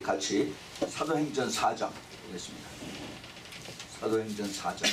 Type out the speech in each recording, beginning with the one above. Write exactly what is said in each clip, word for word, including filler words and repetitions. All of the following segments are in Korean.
같이 사도행전 사 장 보겠습니다. 사도행전 사 장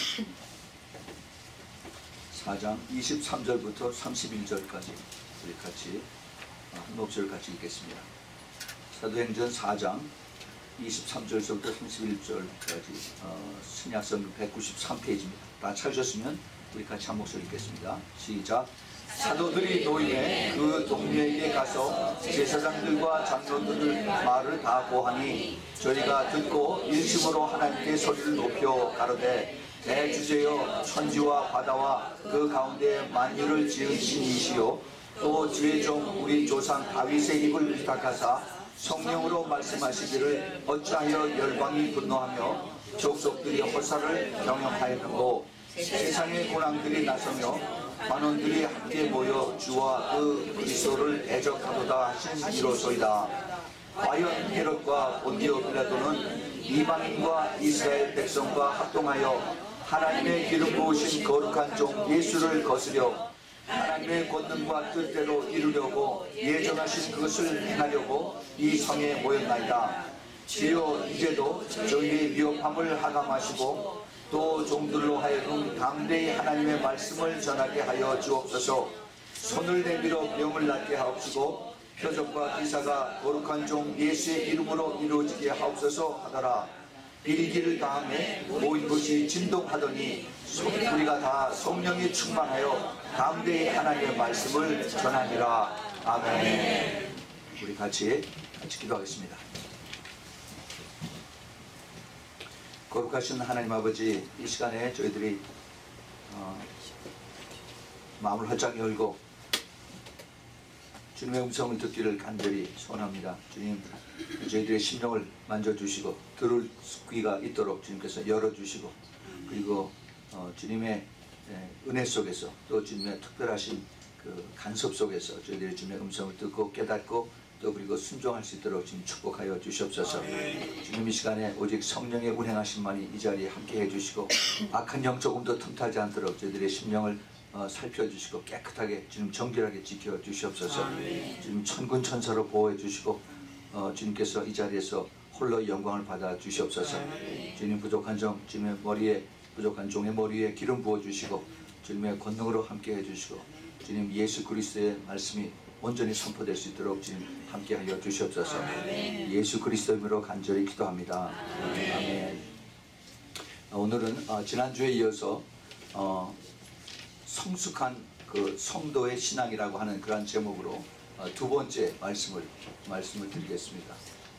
사 장 이십삼 절부터 삼십일 절까지 우리 같이 한 목소리를 같이 읽겠습니다. 사도행전 사 장 이십삼 절부터 삼십일 절까지 어, 신약성경 백구십삼 페이지입니다. 다 찾으셨으면 우리 같이 한 목소리 읽겠습니다. 시작. 사도들이 노임에 그 동네에 가서 제사장들과 장로들을 말을 다 고하니 저희가 듣고 일심으로 하나님께 소리를 높여 가로되 대주제여 천지와 바다와 그 가운데 만유를 지은 신이시요 또 주의 종 우리 조상 다윗의 입을 부탁하사 성령으로 말씀하시기를 어찌하여 열방이 분노하며 족속들이 허사를 경영하였는고 세상의 고난들이 나서며 관원들이 함께 모여 주와 그 그리스도를 대적하도다 하신 이로소이다. 과연 헤롯과 본디오 빌라도는 이방인과 이스라엘 백성과 합동하여 하나님의 기름 부으신 거룩한 종 예수를 거스려 하나님의 권능과 뜻대로 이루려고 예정하신 그것을 행하려고 이 성에 모였나이다. 주여 이제도 저희의 위협함을 하감하시고 또 종들로 하여금 담대히 하나님의 말씀을 전하게 하여 주옵소서. 손을 내밀어 병을 낫게 하옵시고 표적과 기사가 거룩한 종 예수의 이름으로 이루어지게 하옵소서 하더라. 비리기를 다음에 모인 것이 진동하더니 우리가 다 성령이 충만하여 담대히 하나님의 말씀을 전하니라. 아멘. 우리 같이 같이 기도하겠습니다. 거룩하신 하나님 아버지, 이 시간에 저희들이 어, 마음을 활짝 열고 주님의 음성을 듣기를 간절히 소원합니다. 주님, 저희들의 심령을 만져주시고 들을 귀가 있도록 주님께서 열어주시고 그리고 어, 주님의 은혜 속에서 또 주님의 특별하신 그 간섭 속에서 저희들이 주님의 음성을 듣고 깨닫고 또 그리고 순종할 수 있도록 주님 축복하여 주시옵소서. 주님 이 시간에 오직 성령의 운행하심만이 이 자리에 함께 해주시고 악한 영 조금도 틈타지 않도록 저희들의 심령을 어, 살펴주시고 깨끗하게 주님 정결하게 지켜주시옵소서. 주님 천군 천사로 보호해 주시고 어, 주님께서 이 자리에서 홀로 영광을 받아 주시옵소서. 주님 부족한 종 주님의 머리에 부족한 종의 머리에 기름 부어주시고 주님의 권능으로 함께 해주시고 주님 예수 그리스도의 말씀이 온전히 선포될 수 있도록 주님 함께하여 주시옵소서. 아멘. 예수 그리스도 이름으로 간절히 기도합니다. 아멘. 아멘. 오늘은 어, 지난주에 이어서 어, 성숙한 그 성도의 신앙이라고 하는 그러한 제목으로 어, 두 번째 말씀을 말씀을 드리겠습니다.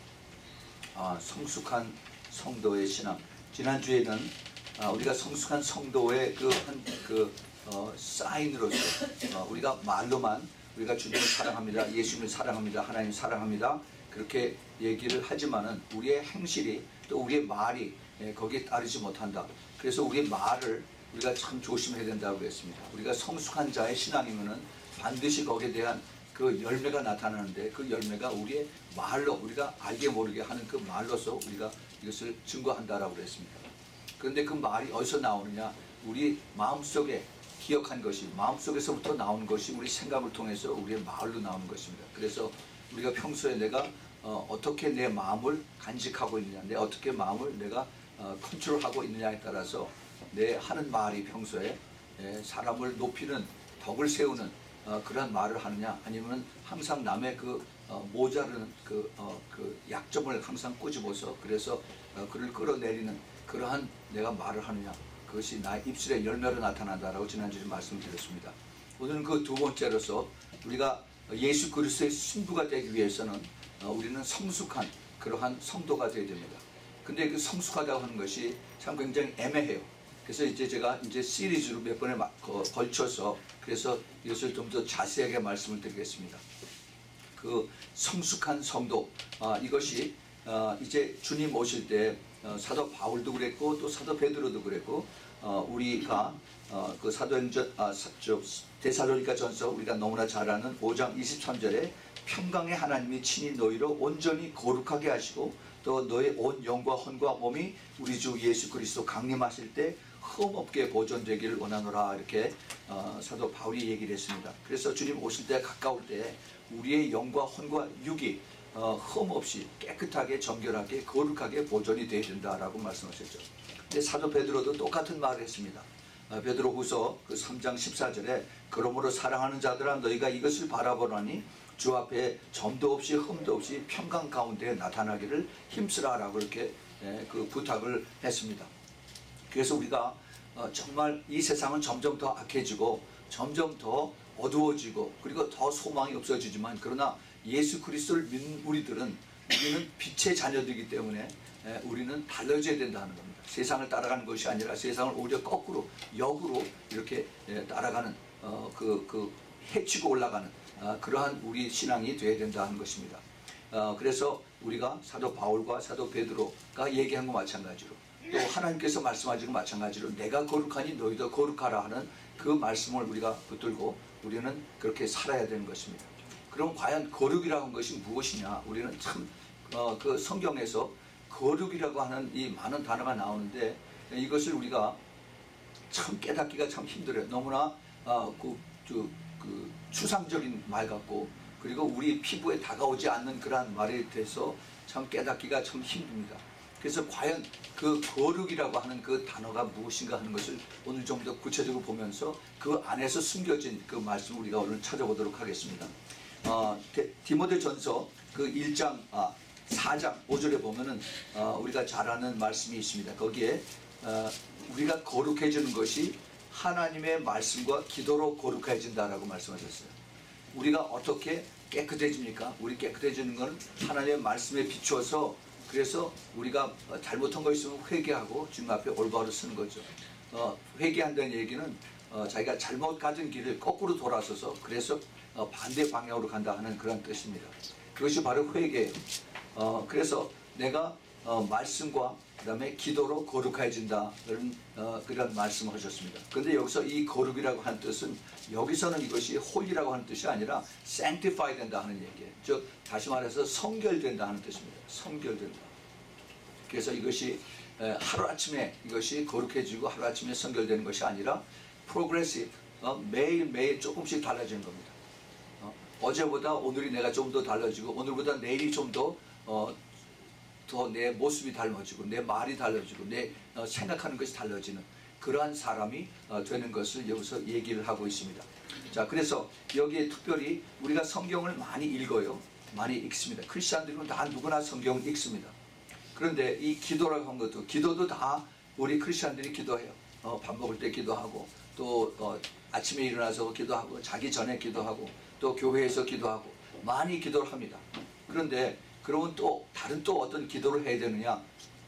아, 성숙한 성도의 신앙. 지난주에는 아, 우리가 성숙한 성도의 그 한 그 어, 사인으로서 어, 우리가 말로만 우리가 주님을 사랑합니다, 예수님을 사랑합니다, 하나님 사랑합니다 그렇게 얘기를 하지만은 우리의 행실이 또 우리의 말이 예, 거기에 따르지 못한다. 그래서 우리의 말을 우리가 참 조심해야 된다고 했습니다. 우리가 성숙한 자의 신앙이면은 반드시 거기에 대한 그 열매가 나타나는데 그 열매가 우리의 말로 우리가 알게 모르게 하는 그 말로서 우리가 이것을 증거한다라고 그랬습니다. 그런데 그 말이 어디서 나오느냐? 우리 마음속에 기억한 것이 마음속에서부터 나오는 것이 우리 생각을 통해서 우리의 말로 나오는 것입니다. 그래서 우리가 평소에 내가 어, 어떻게 내 마음을 간직하고 있느냐, 내 어떻게 마음을 내가 어, 컨트롤하고 있느냐에 따라서 내 하는 말이 평소에 예, 사람을 높이는 덕을 세우는 어, 그런 말을 하느냐, 아니면 항상 남의 그 어, 모자르는 그, 어, 그 약점을 항상 꼬집어서 그래서 어, 그를 끌어내리는 그러한 내가 말을 하느냐, 그것이 나의 입술의 열매로 나타난다라고 지난주에 말씀드렸습니다. 오늘은 그 두 번째로서 우리가 예수 그리스도의 신부가 되기 위해서는 우리는 성숙한 그러한 성도가 되어야 됩니다. 근데 그 성숙하다고 하는 것이 참 굉장히 애매해요. 그래서 이제 제가 이제 시리즈로 몇 번에 걸쳐서 그래서 이것을 좀 더 자세하게 말씀을 드리겠습니다. 그 성숙한 성도, 아, 이것이 어, 이제 주님 오실 때 어, 사도 바울도 그랬고 또 사도 베드로도 그랬고 어, 우리가 어, 그 사도행전 아, 데살로니가 전서 우리가 너무나 잘 아는 오 장 이십삼 절에 평강의 하나님이 친히 너희로 온전히 거룩하게 하시고 또 너의 온 영과 혼과 몸이 우리 주 예수 그리스도 강림하실 때 흠없게 보존되기를 원하노라 이렇게 어, 사도 바울이 얘기를 했습니다. 그래서 주님 오실 때 가까울 때 우리의 영과 혼과 육이 어, 흠 없이 깨끗하게 정결하게 거룩하게 보존이 되어야 된다라고 말씀하셨죠. 근데 사도 베드로도 똑같은 말을 했습니다. 어, 베드로후서 그 삼 장 십사 절에 그러므로 사랑하는 자들아 너희가 이것을 바라보라니 주 앞에 점도 없이 흠도 없이 평강 가운데 나타나기를 힘쓰라라고 이렇게 예, 그 부탁을 했습니다. 그래서 우리가 어, 정말 이 세상은 점점 더 악해지고 점점 더 어두워지고 그리고 더 소망이 없어지지만 그러나 예수 그리스도를 믿는 우리들은 우리는 빛의 자녀들이기 때문에 에, 우리는 달라져야 된다는 겁니다. 세상을 따라가는 것이 아니라 세상을 오히려 거꾸로 역으로 이렇게 에, 따라가는 어, 그, 그 해치고 올라가는 어, 그러한 우리 신앙이 되어야 된다는 것입니다. 어, 그래서 우리가 사도 바울과 사도 베드로가 얘기한 것 마찬가지로 또 하나님께서 말씀하신 것 마찬가지로 내가 거룩하니 너희도 거룩하라 하는 그 말씀을 우리가 붙들고 우리는 그렇게 살아야 되는 것입니다. 그럼 과연 거룩이라고 하는 것이 무엇이냐? 우리는 참 어, 그 성경에서 거룩이라고 하는 이 많은 단어가 나오는데 이것을 우리가 참 깨닫기가 참 힘들어요. 너무나 어, 그, 그, 그 추상적인 말 같고 그리고 우리 피부에 다가오지 않는 그러한 말에 대해서 참 깨닫기가 참 힘듭니다. 그래서 과연 그 거룩이라고 하는 그 단어가 무엇인가 하는 것을 오늘 좀 더 구체적으로 보면서 그 안에서 숨겨진 그 말씀을 우리가 오늘 찾아보도록 하겠습니다. 어, 디모데전서 그 일 장 아, 사 장 오 절에 보면은 어, 우리가 잘 아는 말씀이 있습니다. 거기에 어, 우리가 거룩해지는 것이 하나님의 말씀과 기도로 거룩해진다라고 말씀하셨어요. 우리가 어떻게 깨끗해집니까? 우리 깨끗해지는 것은 하나님의 말씀에 비추어서 그래서 우리가 잘못한 거 있으면 회개하고 주님 앞에 올바로 쓰는 거죠. 어, 회개한다는 얘기는 어, 자기가 잘못 가진 길을 거꾸로 돌아서서 그래서 어, 반대 방향으로 간다 하는 그런 뜻입니다. 그것이 바로 회개예요. 어, 그래서 내가 어, 말씀과 그 다음에 기도로 거룩해진다 그런 어, 그런 말씀을 하셨습니다. 그런데 여기서 이 거룩이라고 하는 뜻은 여기서는 이것이 홀이라고 하는 뜻이 아니라 sanctify 된다 하는 얘기예요. 즉 다시 말해서 성결된다 하는 뜻입니다. 성결된다. 그래서 이것이 에, 하루아침에 이것이 거룩해지고 하루아침에 성결되는 것이 아니라 progressive 어, 매일매일 조금씩 달라지는 겁니다. 어, 어제보다 오늘이 내가 좀 더 달라지고 오늘보다 내일이 좀 더 어, 더 내 모습이 달라지고 내 말이 달라지고 내 어, 생각하는 것이 달라지는 그러한 사람이 어, 되는 것을 여기서 얘기를 하고 있습니다. 자, 그래서 여기에 특별히 우리가 성경을 많이 읽어요. 많이 읽습니다. 크리스찬들은 다 누구나 성경을 읽습니다. 그런데 이 기도라고 한 것도 기도도 다 우리 크리스찬들이 기도해요. 어, 밥 먹을 때 기도하고 또 어, 아침에 일어나서 기도하고 자기 전에 기도하고 또 교회에서 기도하고 많이 기도를 합니다. 그런데 그러면 또 다른 또 어떤 기도를 해야 되느냐?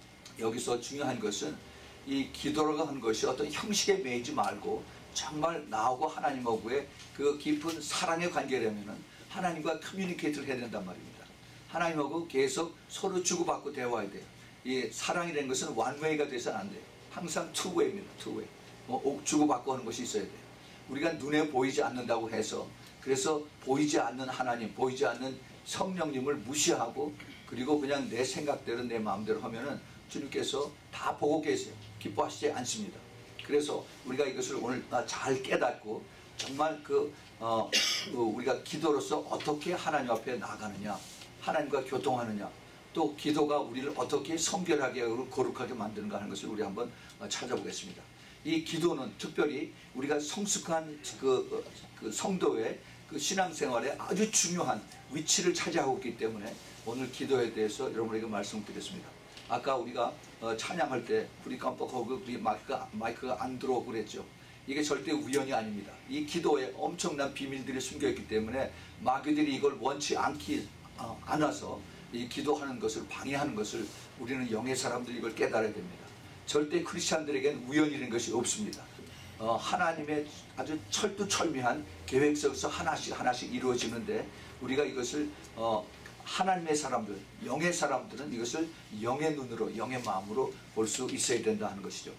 여기서 중요한 것은 이 기도라고 하는 것이 어떤 형식에 매이지 말고 정말 나하고 하나님하고의 그 깊은 사랑의 관계라면은 하나님과 커뮤니케이트를 해야 된단 말입니다. 하나님하고 계속 서로 주고받고 대화해야 돼요. 이 사랑이라는 것은 원웨이가 돼서는 안 돼요. 항상 투웨이입니다. 투웨이. 뭐 주고받고 하는 것이 있어야 돼요. 우리가 눈에 보이지 않는다고 해서 그래서 보이지 않는 하나님, 보이지 않는 성령님을 무시하고 그리고 그냥 내 생각대로 내 마음대로 하면은 주님께서 다 보고 계세요. 기뻐하시지 않습니다. 그래서 우리가 이것을 오늘 잘 깨닫고 정말 그, 어, 그 우리가 기도로서 어떻게 하나님 앞에 나가느냐, 하나님과 교통하느냐, 또 기도가 우리를 어떻게 성결하게 거룩하게 만드는가 하는 것을 우리 한번 찾아보겠습니다. 이 기도는 특별히 우리가 성숙한 그, 그 성도의 그 신앙생활에 아주 중요한 위치를 차지하고 있기 때문에 오늘 기도에 대해서 여러분에게 말씀드렸습니다. 아까 우리가 어, 찬양할 때 우리 깜빡하고 우리 마이크가, 마이크가 안 들어오고 그랬죠. 이게 절대 우연이 아닙니다. 이 기도에 엄청난 비밀들이 숨겨있기 때문에 마귀들이 이걸 원치 않기 어, 않아서 이 기도하는 것을 방해하는 것을 우리는 영의 사람들이 이걸 깨달아야 됩니다. 절대 크리스찬들에게는 우연이라는 것이 없습니다. 어, 하나님의 아주 철두철미한 계획 속에서 하나씩 하나씩 이루어지는데 우리가 이것을 어, 하나님의 사람들, 영의 사람들은 이것을 영의 눈으로, 영의 마음으로 볼 수 있어야 된다 하는 것이죠.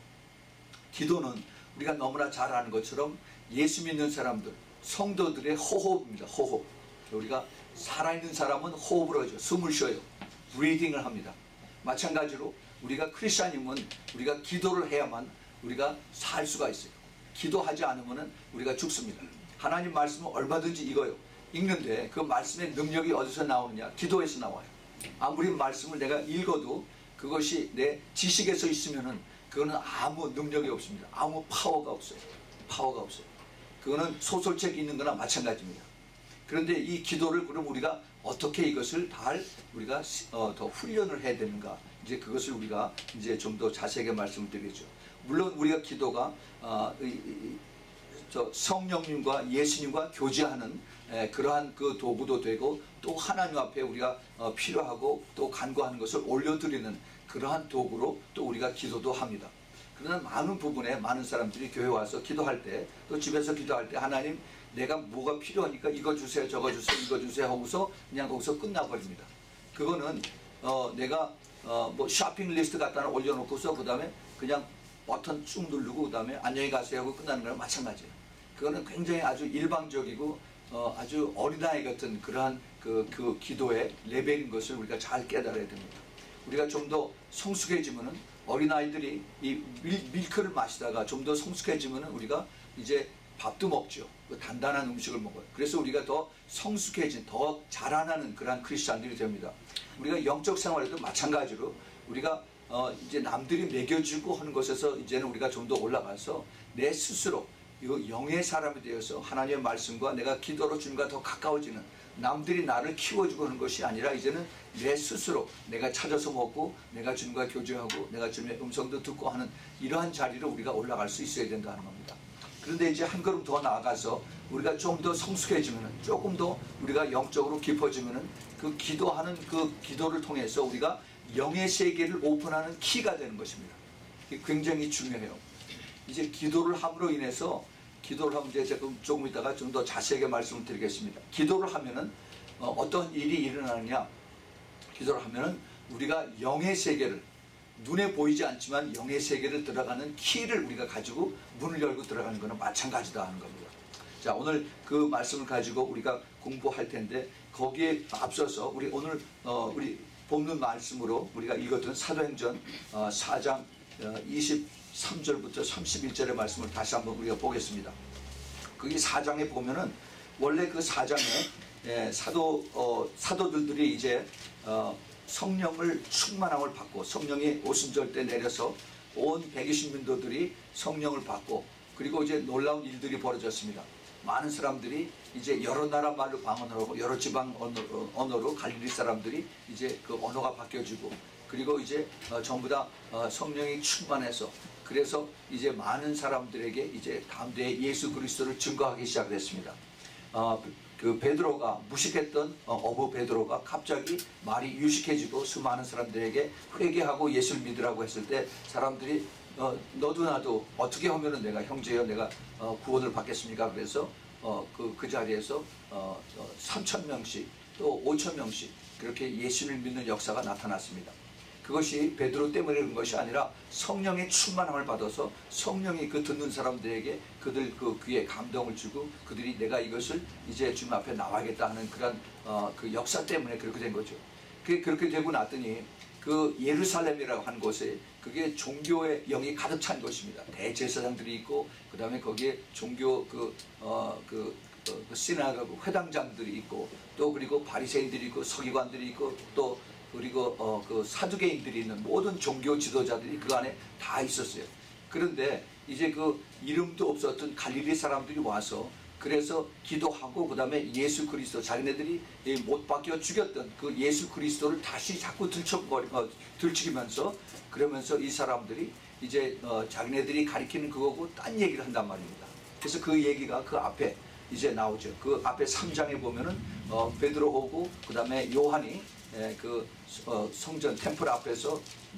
기도는 우리가 너무나 잘 아는 것처럼 예수 믿는 사람들, 성도들의 호흡입니다. 호흡. 우리가 살아있는 사람은 호흡을 하죠. 숨을 쉬어요. 브리딩을 합니다. 마찬가지로 우리가 크리스찬이면 우리가 기도를 해야만 우리가 살 수가 있어요. 기도하지 않으면 우리가 죽습니다. 하나님 말씀은 얼마든지 읽어요. 읽는데 그 말씀의 능력이 어디서 나오느냐? 기도에서 나와요. 아무리 말씀을 내가 읽어도 그것이 내 지식에서 있으면은 그거는 아무 능력이 없습니다. 아무 파워가 없어요. 파워가 없어요. 그거는 소설책 읽는 거나 마찬가지입니다. 그런데 이 기도를 그럼 우리가 어떻게 이것을 잘 우리가 어, 더 훈련을 해야 되는가? 이제 그것을 우리가 이제 좀 더 자세하게 말씀을 드리겠죠. 물론 우리가 기도가 어, 이, 이, 저 성령님과 예수님과 교제하는 에, 그러한 그 도구도 되고 또 하나님 앞에 우리가 어, 필요하고 또 간구하는 것을 올려드리는 그러한 도구로 또 우리가 기도도 합니다. 그러나 많은 부분에 많은 사람들이 교회 와서 기도할 때 또 집에서 기도할 때 하나님 내가 뭐가 필요하니까 이거 주세요 저거 주세요 이거 주세요 하고서 그냥 거기서 끝나버립니다. 그거는 어, 내가 어, 뭐 쇼핑 리스트 갖다 올려놓고서 그 다음에 그냥 버튼 쭉 누르고 그 다음에 안녕히 가세요 하고 끝나는 거랑 마찬가지예요. 그거는 굉장히 아주 일방적이고 어, 아주 어린아이 같은 그러한 그, 그 기도의 레벨인 것을 우리가 잘 깨달아야 됩니다. 우리가 좀 더 성숙해지면은 어린아이들이 이 밀, 밀크를 마시다가 좀 더 성숙해지면은 우리가 이제 밥도 먹죠. 단단한 음식을 먹어요. 그래서 우리가 더 성숙해진, 더 자라나는 그러한 크리스찬들이 됩니다. 우리가 영적 생활에도 마찬가지로 우리가 어 이제 남들이 먹여주고 하는 것에서 이제는 우리가 좀 더 올라가서 내 스스로 이거 영의 사람이 되어서 하나님의 말씀과 내가 기도로 주님과 더 가까워지는, 남들이 나를 키워주고 하는 것이 아니라 이제는 내 스스로 내가 찾아서 먹고 내가 주님과 교제하고 내가 주님의 음성도 듣고 하는 이러한 자리로 우리가 올라갈 수 있어야 된다는 겁니다. 그런데 이제 한 걸음 더 나아가서 우리가 좀 더 성숙해지면은, 조금 더 우리가 영적으로 깊어지면은 그 기도하는 그 기도를 통해서 우리가 영의 세계를 오픈하는 키가 되는 것입니다. 이게 굉장히 중요해요. 이제 기도를 함으로 인해서, 기도를 하면 이제 조금, 조금 있다가 좀 더 자세하게 말씀을 드리겠습니다. 기도를 하면은 어, 어떤 일이 일어나느냐? 기도를 하면은 우리가 영의 세계를, 눈에 보이지 않지만 영의 세계를 들어가는 키를 우리가 가지고 문을 열고 들어가는 것은 마찬가지다 하는 겁니다. 자, 오늘 그 말씀을 가지고 우리가 공부할 텐데, 거기에 앞서서 우리 오늘 어, 우리 본문 말씀으로 우리가 읽었던 사도행전 어, 사 장 어, 이십삼 절부터 삼십일 절의 말씀을 다시 한번 우리가 보겠습니다. 거기 사 장에 보면은 원래 그 사 장에 예, 사도 어, 사도들들이 이제 어, 성령을 충만함을 받고, 성령이 오순절 때 내려서 온 백이십 민도들이 성령을 받고, 그리고 이제 놀라운 일들이 벌어졌습니다. 많은 사람들이 이제 여러 나라 말로 방언하고 여러 지방 언어로, 언어로 갈릴리 사람들이 이제 그 언어가 바뀌어지고, 그리고 이제 어, 전부 다 어, 성령이 충만해서, 그래서 이제 많은 사람들에게 이제 담대히 예수 그리스도를 증거하기 시작했습니다. 어, 그 베드로가 무식했던 어, 어부 베드로가 갑자기 말이 유식해지고 수많은 사람들에게 회개하고 예수를 믿으라고 했을 때 사람들이 어, 너도 나도 어떻게 하면은 내가 형제여 내가 어, 구원을 받겠습니까? 그래서 어, 그, 그 자리에서 어, 어, 삼천 명씩 또 오천 명씩 그렇게 예수를 믿는 역사가 나타났습니다. 그것이 베드로 때문에 그런 것이 아니라 성령의 충만함을 받아서 성령이 그 듣는 사람들에게 그들 그 귀에 감동을 주고, 그들이 내가 이것을 이제 주님 앞에 나와야겠다 하는 그런 어, 그 역사 때문에 그렇게 된 거죠. 그게 그렇게 되고 났더니 그 예루살렘이라고 하는 곳에 그게 종교의 영이 가득 찬 것입니다. 대제사장들이 있고, 그 다음에 거기에 종교 그 어 그 어, 그 시나고그 회당장들이 있고, 또 그리고 바리새인들이 있고 서기관들이 있고, 또 그리고 어, 그 사두개인들이 있는 모든 종교 지도자들이 그 안에 다 있었어요. 그런데 이제 그 이름도 없었던 갈릴리 사람들이 와서 그래서 기도하고, 그 다음에 예수 그리스도, 자기네들이 못 박혀 죽였던 그 예수 그리스도를 다시 자꾸 들춰버리, 어, 들추기면서, 그러면서 이 사람들이 이제 어, 자기네들이 가리키는 그거고 딴 얘기를 한단 말입니다. 그래서 그 얘기가 그 앞에 이제 나오죠. 그 앞에 삼 장에 보면은 어, 베드로하고 그 다음에 요한이 예, 그 어, 성전 템플 앞에서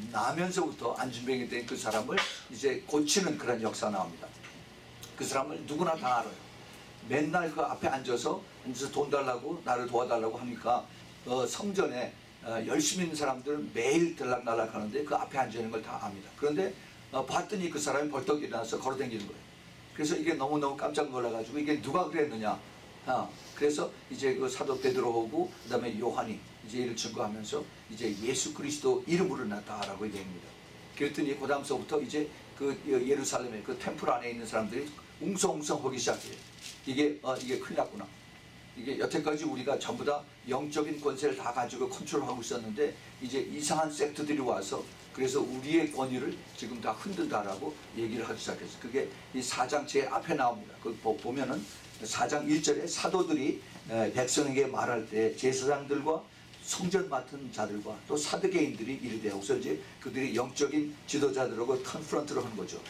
나면서부터 안진병이 된 그 사람을 이제 고치는 그런 역사 나옵니다. 그 사람을 누구나 다 알아요. 맨날 그 앞에 앉아서 앉아서 돈 달라고 나를 도와달라고 하니까 어, 성전에 어, 열심히 있는 사람들은 매일 들락날락 하는데 그 앞에 앉아 있는 걸 다 압니다. 그런데 어, 봤더니 그 사람이 벌떡 일어나서 걸어다니는 거예요. 그래서 이게 너무너무 깜짝 놀라가지고 이게 누가 그랬느냐. 아, 그래서 이제 그 사도 베드로하고 그 다음에 요한이 이제 이를 증거하면서 이제 예수 그리스도 이름으로 나타라고 얘기합니다. 그랬더니 그 다음서부터 이제 그 예루살렘의 그 템플 안에 있는 사람들이 웅성웅성 하기 시작해요. 이게 어, 이게 큰일 났구나. 이게 여태까지 우리가 전부 다 영적인 권세를 다 가지고 컨트롤하고 있었는데 이제 이상한 섹트들이 와서 그래서 우리의 권위를 지금 다 흔든다라고 얘기를 하기 시작했어요. 그게 이 사 장 제 앞에 나옵니다. 그 보면은 사 장 일 절에 사도들이 백성에게 말할 때 제사장들과 성전 맡은 자들과 또 사두개인들이 이르되, 그래서 이제 그들이 영적인 지도자들하고 컨프런트를 하는 거죠.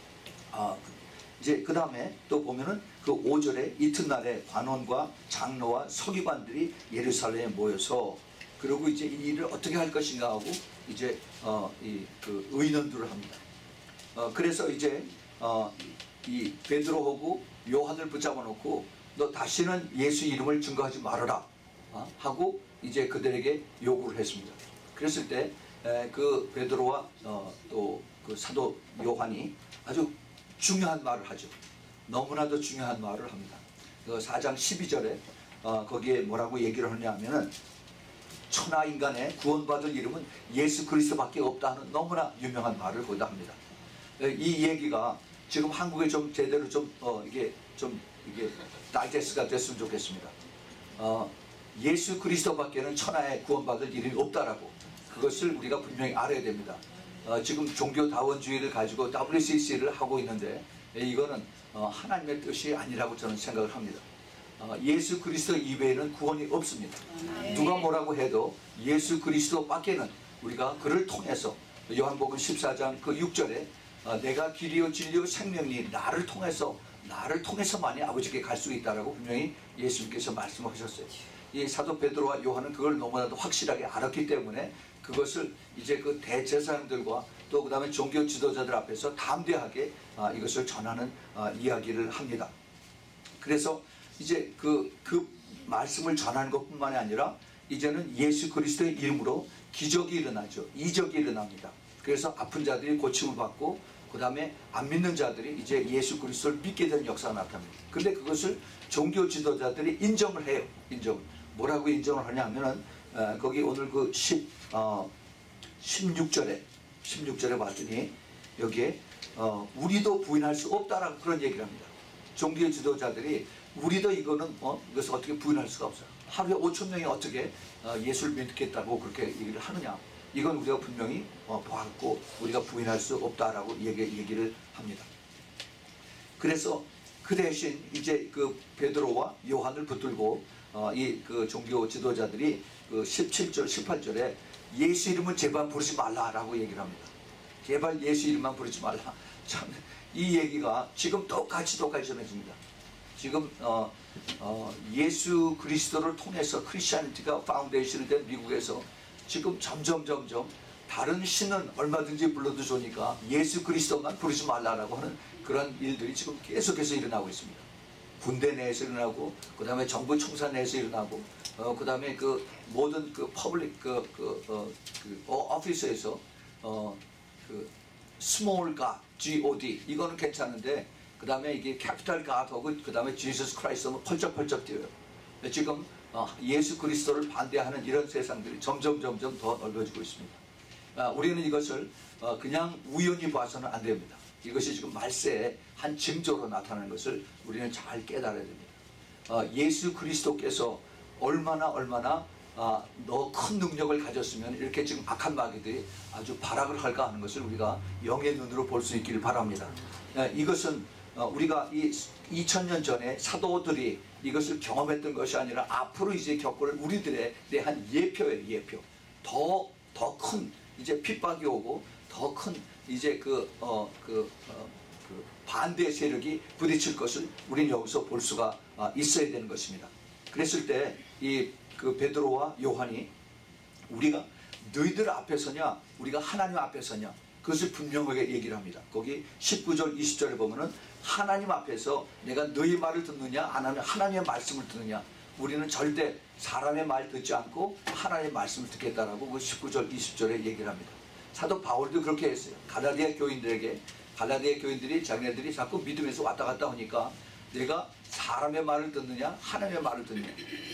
아, 이제 그 다음에 또 보면은 그 오 절에 이튿날에 관원과 장로와 서기관들이 예루살렘에 모여서 그리고 이제 이 일을 어떻게 할 것인가 하고 이제 어, 이 그 의논들을 합니다. 어, 그래서 이제 어, 이 베드로하고 요한을 붙잡아 놓고 너 다시는 예수 이름을 증거하지 말아라 어, 하고 이제 그들에게 요구를 했습니다. 그랬을 때 그 베드로와 어, 또 그 사도 요한이 아주 중요한 말을 하죠. 너무나도 중요한 말을 합니다. 그 사 장 십이 절에 어, 거기에 뭐라고 얘기를 하냐면은 천하 인간의 구원받을 이름은 예수 그리스도밖에 없다 하는 너무나 유명한 말을 거기다 합니다. 이 얘기가 지금 한국에 좀 제대로 좀 어, 이게 좀 이게 다이제스트가 됐으면 좋겠습니다. 어, 예수 그리스도밖에는 천하에 구원받을 이름이 없다라고 그것을 우리가 분명히 알아야 됩니다. 어, 지금 종교다원주의를 가지고 더블유씨씨를 하고 있는데 이거는 어, 하나님의 뜻이 아니라고 저는 생각을 합니다. 어, 예수 그리스도 이외에는 구원이 없습니다. 누가 뭐라고 해도 예수 그리스도 밖에는 우리가 그를 통해서 요한복음 십사 장 그 육 절에 어, 내가 길이요 진리요 생명이 나를 통해서 나를 통해서만이 아버지께 갈 수 있다라고 분명히 예수님께서 말씀하셨어요. 이 사도 베드로와 요한은 그걸 너무나도 확실하게 알았기 때문에 그것을 이제 그 대제사장들과 또 그 다음에 종교 지도자들 앞에서 담대하게 아, 이것을 전하는 아, 이야기를 합니다. 그래서 이제 그, 그 말씀을 전하는 것뿐만이 아니라 이제는 예수 그리스도의 이름으로 기적이 일어나죠. 이적이 일어납니다. 그래서 아픈 자들이 고침을 받고 그 다음에 안 믿는 자들이 이제 예수 그리스도를 믿게 되는 역사가 나타납니다. 근데 그것을 종교 지도자들이 인정을 해요. 인정을. 뭐라고 인정을 하냐면은 어, 거기 오늘 그 십, 어, 십육 절에 십육 절에 봤더니 여기에 어, 우리도 부인할 수 없다라고 그런 얘기를 합니다. 종교 지도자들이 우리도 이거는 어, 이것을 어떻게 부인할 수가 없어요. 하루에 오천 명이 어떻게 어, 예수를 믿겠다고 그렇게 얘기를 하느냐. 이건 우리가 분명히 어, 보았고 우리가 부인할 수 없다라고 얘기, 얘기를 합니다. 그래서 그 대신 이제 그 베드로와 요한을 붙들고 어, 이 그 종교 지도자들이 그 십칠 절 십팔 절에 예수 이름은 제발 부르지 말라라고 얘기를 합니다. 제발 예수 이름만 부르지 말라. 참 이 얘기가 지금 똑같이 똑같이 전해집니다. 지금 어, 어, 예수 그리스도를 통해서 크리스천티가 파운데이션이 된 미국에서 지금 점점 점점 다른 신은 얼마든지 불러도 좋으니까 예수 그리스도만 부르지 말라라고 하는 그런 일들이 지금 계속해서 일어나고 있습니다. 군대 내에서 일어나고 그 다음에 정부 총사 내에서 일어나고 어, 그 다음에 그 모든 그 퍼블릭 그, 그, 어, 그 어, 오피스에서 어, 그 스몰 갓 지 오 디 이거는 괜찮은데 그 다음에 이게 캐피탈 갓하고 그 다음에 지저스 크라이스트는 펄쩍펄쩍 뛰어요. 지금 어, 예수 그리스도를 반대하는 이런 세상들이 점점 점점 더 넓어지고 있습니다. 아, 우리는 이것을 어, 그냥 우연히 봐서는 안 됩니다. 이것이 지금 말세의 한 징조로 나타나는 것을 우리는 잘 깨달아야 됩니다. 어, 예수 그리스도께서 얼마나 얼마나 어, 더 큰 능력을 가졌으면 이렇게 지금 악한 마귀들이 아주 발악을 할까 하는 것을 우리가 영의 눈으로 볼 수 있기를 바랍니다. 어, 이것은 어, 우리가 이 이천 년 전에 사도들이 이것을 경험했던 것이 아니라 앞으로 이제 겪을 우리들에 대한 예표예요. 예표. 더 더 큰 이제 핍박이 오고 더 큰 이제 그, 어, 그, 어, 그 반대 세력이 부딪힐 것을 우리는 여기서 볼 수가 어, 있어야 되는 것입니다. 그랬을 때 이 그 베드로와 요한이 우리가 너희들 앞에 서냐 우리가 하나님 앞에 서냐 그것을 분명하게 얘기를 합니다. 거기 십구 절 이십 절에 보면은 하나님 앞에서 내가 너희 말을 듣느냐 아니면 하나님의 말씀을 듣느냐 우리는 절대 사람의 말 듣지 않고 하나님의 말씀을 듣겠다라고 그 십구 절 이십 절에 얘기를 합니다. 사도 바울도 그렇게 했어요. 갈라디아 교인들에게 갈라디아 교인들이 자기네들이 자꾸 믿음에서 왔다 갔다 하니까 내가 사람의 말을 듣느냐 하나님의 말을 듣느냐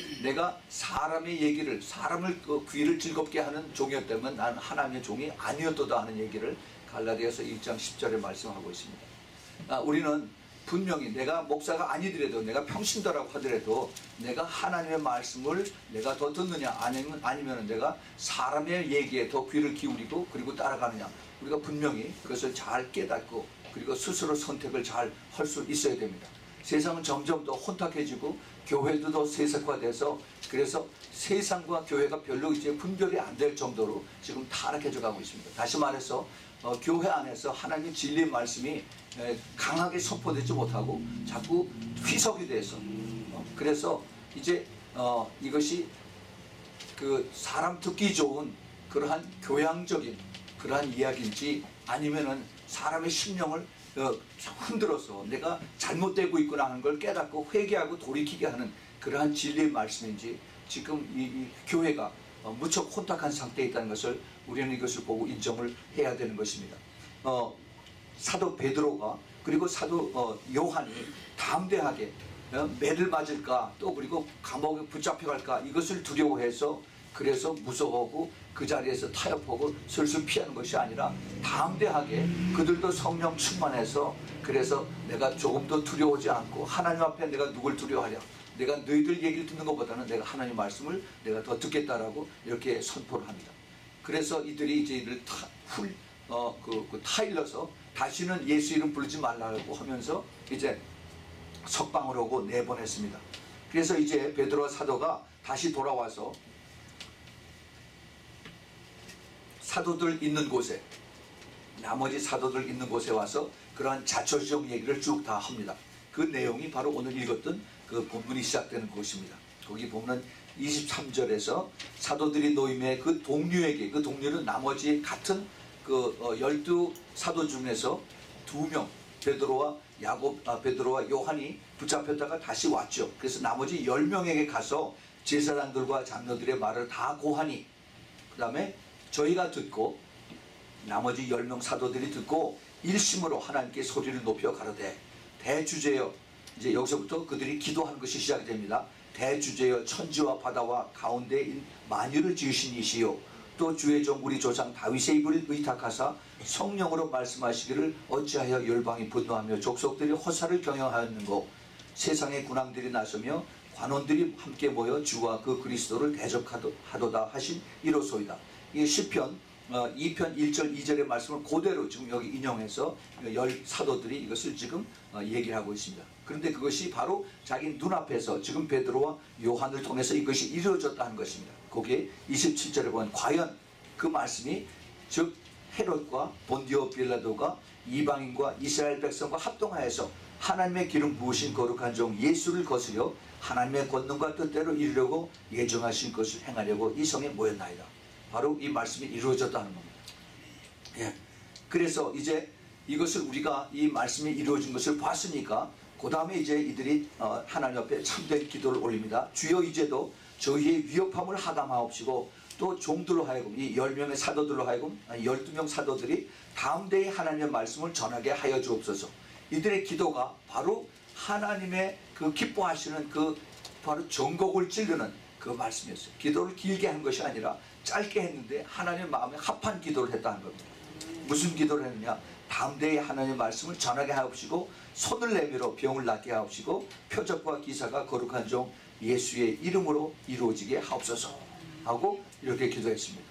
내가 사람의 얘기를 사람을 그 귀를 즐겁게 하는 종이었다면 난 하나님의 종이 아니었도다 하는 얘기를 갈라디아서 일 장 십 절에 말씀하고 있습니다. 아, 우리는 분명히 내가 목사가 아니더라도 내가 평신도라고 하더라도 내가 하나님의 말씀을 내가 더 듣느냐 아니면 아니면 내가 사람의 얘기에 더 귀를 기울이고 그리고 따라가느냐, 우리가 분명히 그것을 잘 깨닫고 그리고 스스로 선택을 잘 할 수 있어야 됩니다. 세상은 점점 더 혼탁해지고 교회도 더 세속화돼서 그래서 세상과 교회가 별로 이제 분별이 안 될 정도로 지금 타락해져 가고 있습니다. 다시 말해서 어, 교회 안에서 하나님의 진리의 말씀이 에, 강하게 선포되지 못하고 자꾸 희석이 돼서 어, 그래서 이제 어, 이것이 그 사람 듣기 좋은 그러한 교양적인 그러한 이야기인지 아니면은 사람의 심령을 어, 흔들어서 내가 잘못되고 있구나 하는 걸 깨닫고 회개하고 돌이키게 하는 그러한 진리의 말씀인지 지금 이, 이 교회가 어, 무척 혼탁한 상태에 있다는 것을 우리는 이것을 보고 인정을 해야 되는 것입니다. 어, 사도 베드로가 그리고 사도 어, 요한이 담대하게 어, 매를 맞을까 또 그리고 감옥에 붙잡혀갈까 이것을 두려워해서 그래서 무서워하고 그 자리에서 타협하고 슬슬 피하는 것이 아니라 담대하게 그들도 성령 충만해서 그래서 내가 조금도 두려워하지 않고 하나님 앞에 내가 누굴 두려워하랴, 내가 너희들 얘기를 듣는 것보다는 내가 하나님 말씀을 내가 더 듣겠다라고 이렇게 선포를 합니다. 그래서 이들이 이제 이들 타, 훌, 어, 그, 그 타일러서 다시는 예수 이름 부르지 말라고 하면서 이제 석방을 하고 내보냈습니다. 그래서 이제 베드로와 사도가 다시 돌아와서 사도들 있는 곳에 나머지 사도들 있는 곳에 와서 그러한 자초지종 얘기를 쭉 다 합니다. 그 내용이 바로 오늘 읽었던 그 본문이 시작되는 곳입니다. 거기 보면 이십삼 절에서 사도들이 노임에 그 동료에게, 그 동료는 나머지 같은 그 어, 열두 사도 중에서 두 명 베드로와 야곱, 아, 베드로와 요한이 붙잡혔다가 다시 왔죠. 그래서 나머지 열 명에게 가서 제사장들과 장로들의 말을 다 고하니 그 다음에 저희가 듣고 나머지 열 명 사도들이 듣고 일심으로 하나님께 소리를 높여 가로되 대주제여, 이제 여기서부터 그들이 기도하는 것이 시작이 됩니다. 대주제여 천지와 바다와 가운데인 만유를 지으신 이시요 또 주의 종 우리 조상 다윗의 입을 의탁하사 성령으로 말씀하시기를 어찌하여 열방이 분노하며 족속들이 허사를 경영하였는고 세상의 군왕들이 나서며 관원들이 함께 모여 주와 그 그리스도를 대적하도다 하신 이로소이다. 이 시편 어, 이 편 일 절 이 절의 말씀을 그대로 지금 여기 인용해서 열 사도들이 이것을 지금 어, 얘기를 하고 있습니다. 그런데 그것이 바로 자기 눈앞에서 지금 베드로와 요한을 통해서 이것이 이루어졌다 하는 것입니다. 거기에 이십칠 절에 보면 과연 그 말씀이 즉 헤롯과 본디오 빌라도가 이방인과 이스라엘 백성과 합동하여서 하나님의 기름 부으신 거룩한 종 예수를 거스려 하나님의 권능과 뜻대로 이루려고 예정하신 것을 행하려고 이 성에 모였나이다. 바로 이 말씀이 이루어졌다는 겁니다. 예. 그래서 이제 이것을 우리가 이 말씀이 이루어진 것을 봤으니까 그 다음에 이제 이들이 어, 하나님 앞에 참된 기도를 올립니다. 주여 이제도 저희의 위협함을 하감하옵시고 또 종들로 하여금 이 열 명의 사도들로 하여금 아니 열두 명 사도들이 다음 대에 하나님의 말씀을 전하게 하여 주옵소서. 이들의 기도가 바로 하나님의 그 기뻐하시는 그 바로 전곡을 찌르는 그 말씀이었어요. 기도를 길게 한 것이 아니라 짧게 했는데 하나님의 마음에 합한 기도를 했다는 겁니다. 무슨 기도를 했느냐? 다음 대에 하나님의 말씀을 전하게 하옵시고 손을 내밀어 병을 낫게 하옵시고 표적과 기사가 거룩한 종 예수의 이름으로 이루어지게 하옵소서 하고 이렇게 기도했습니다.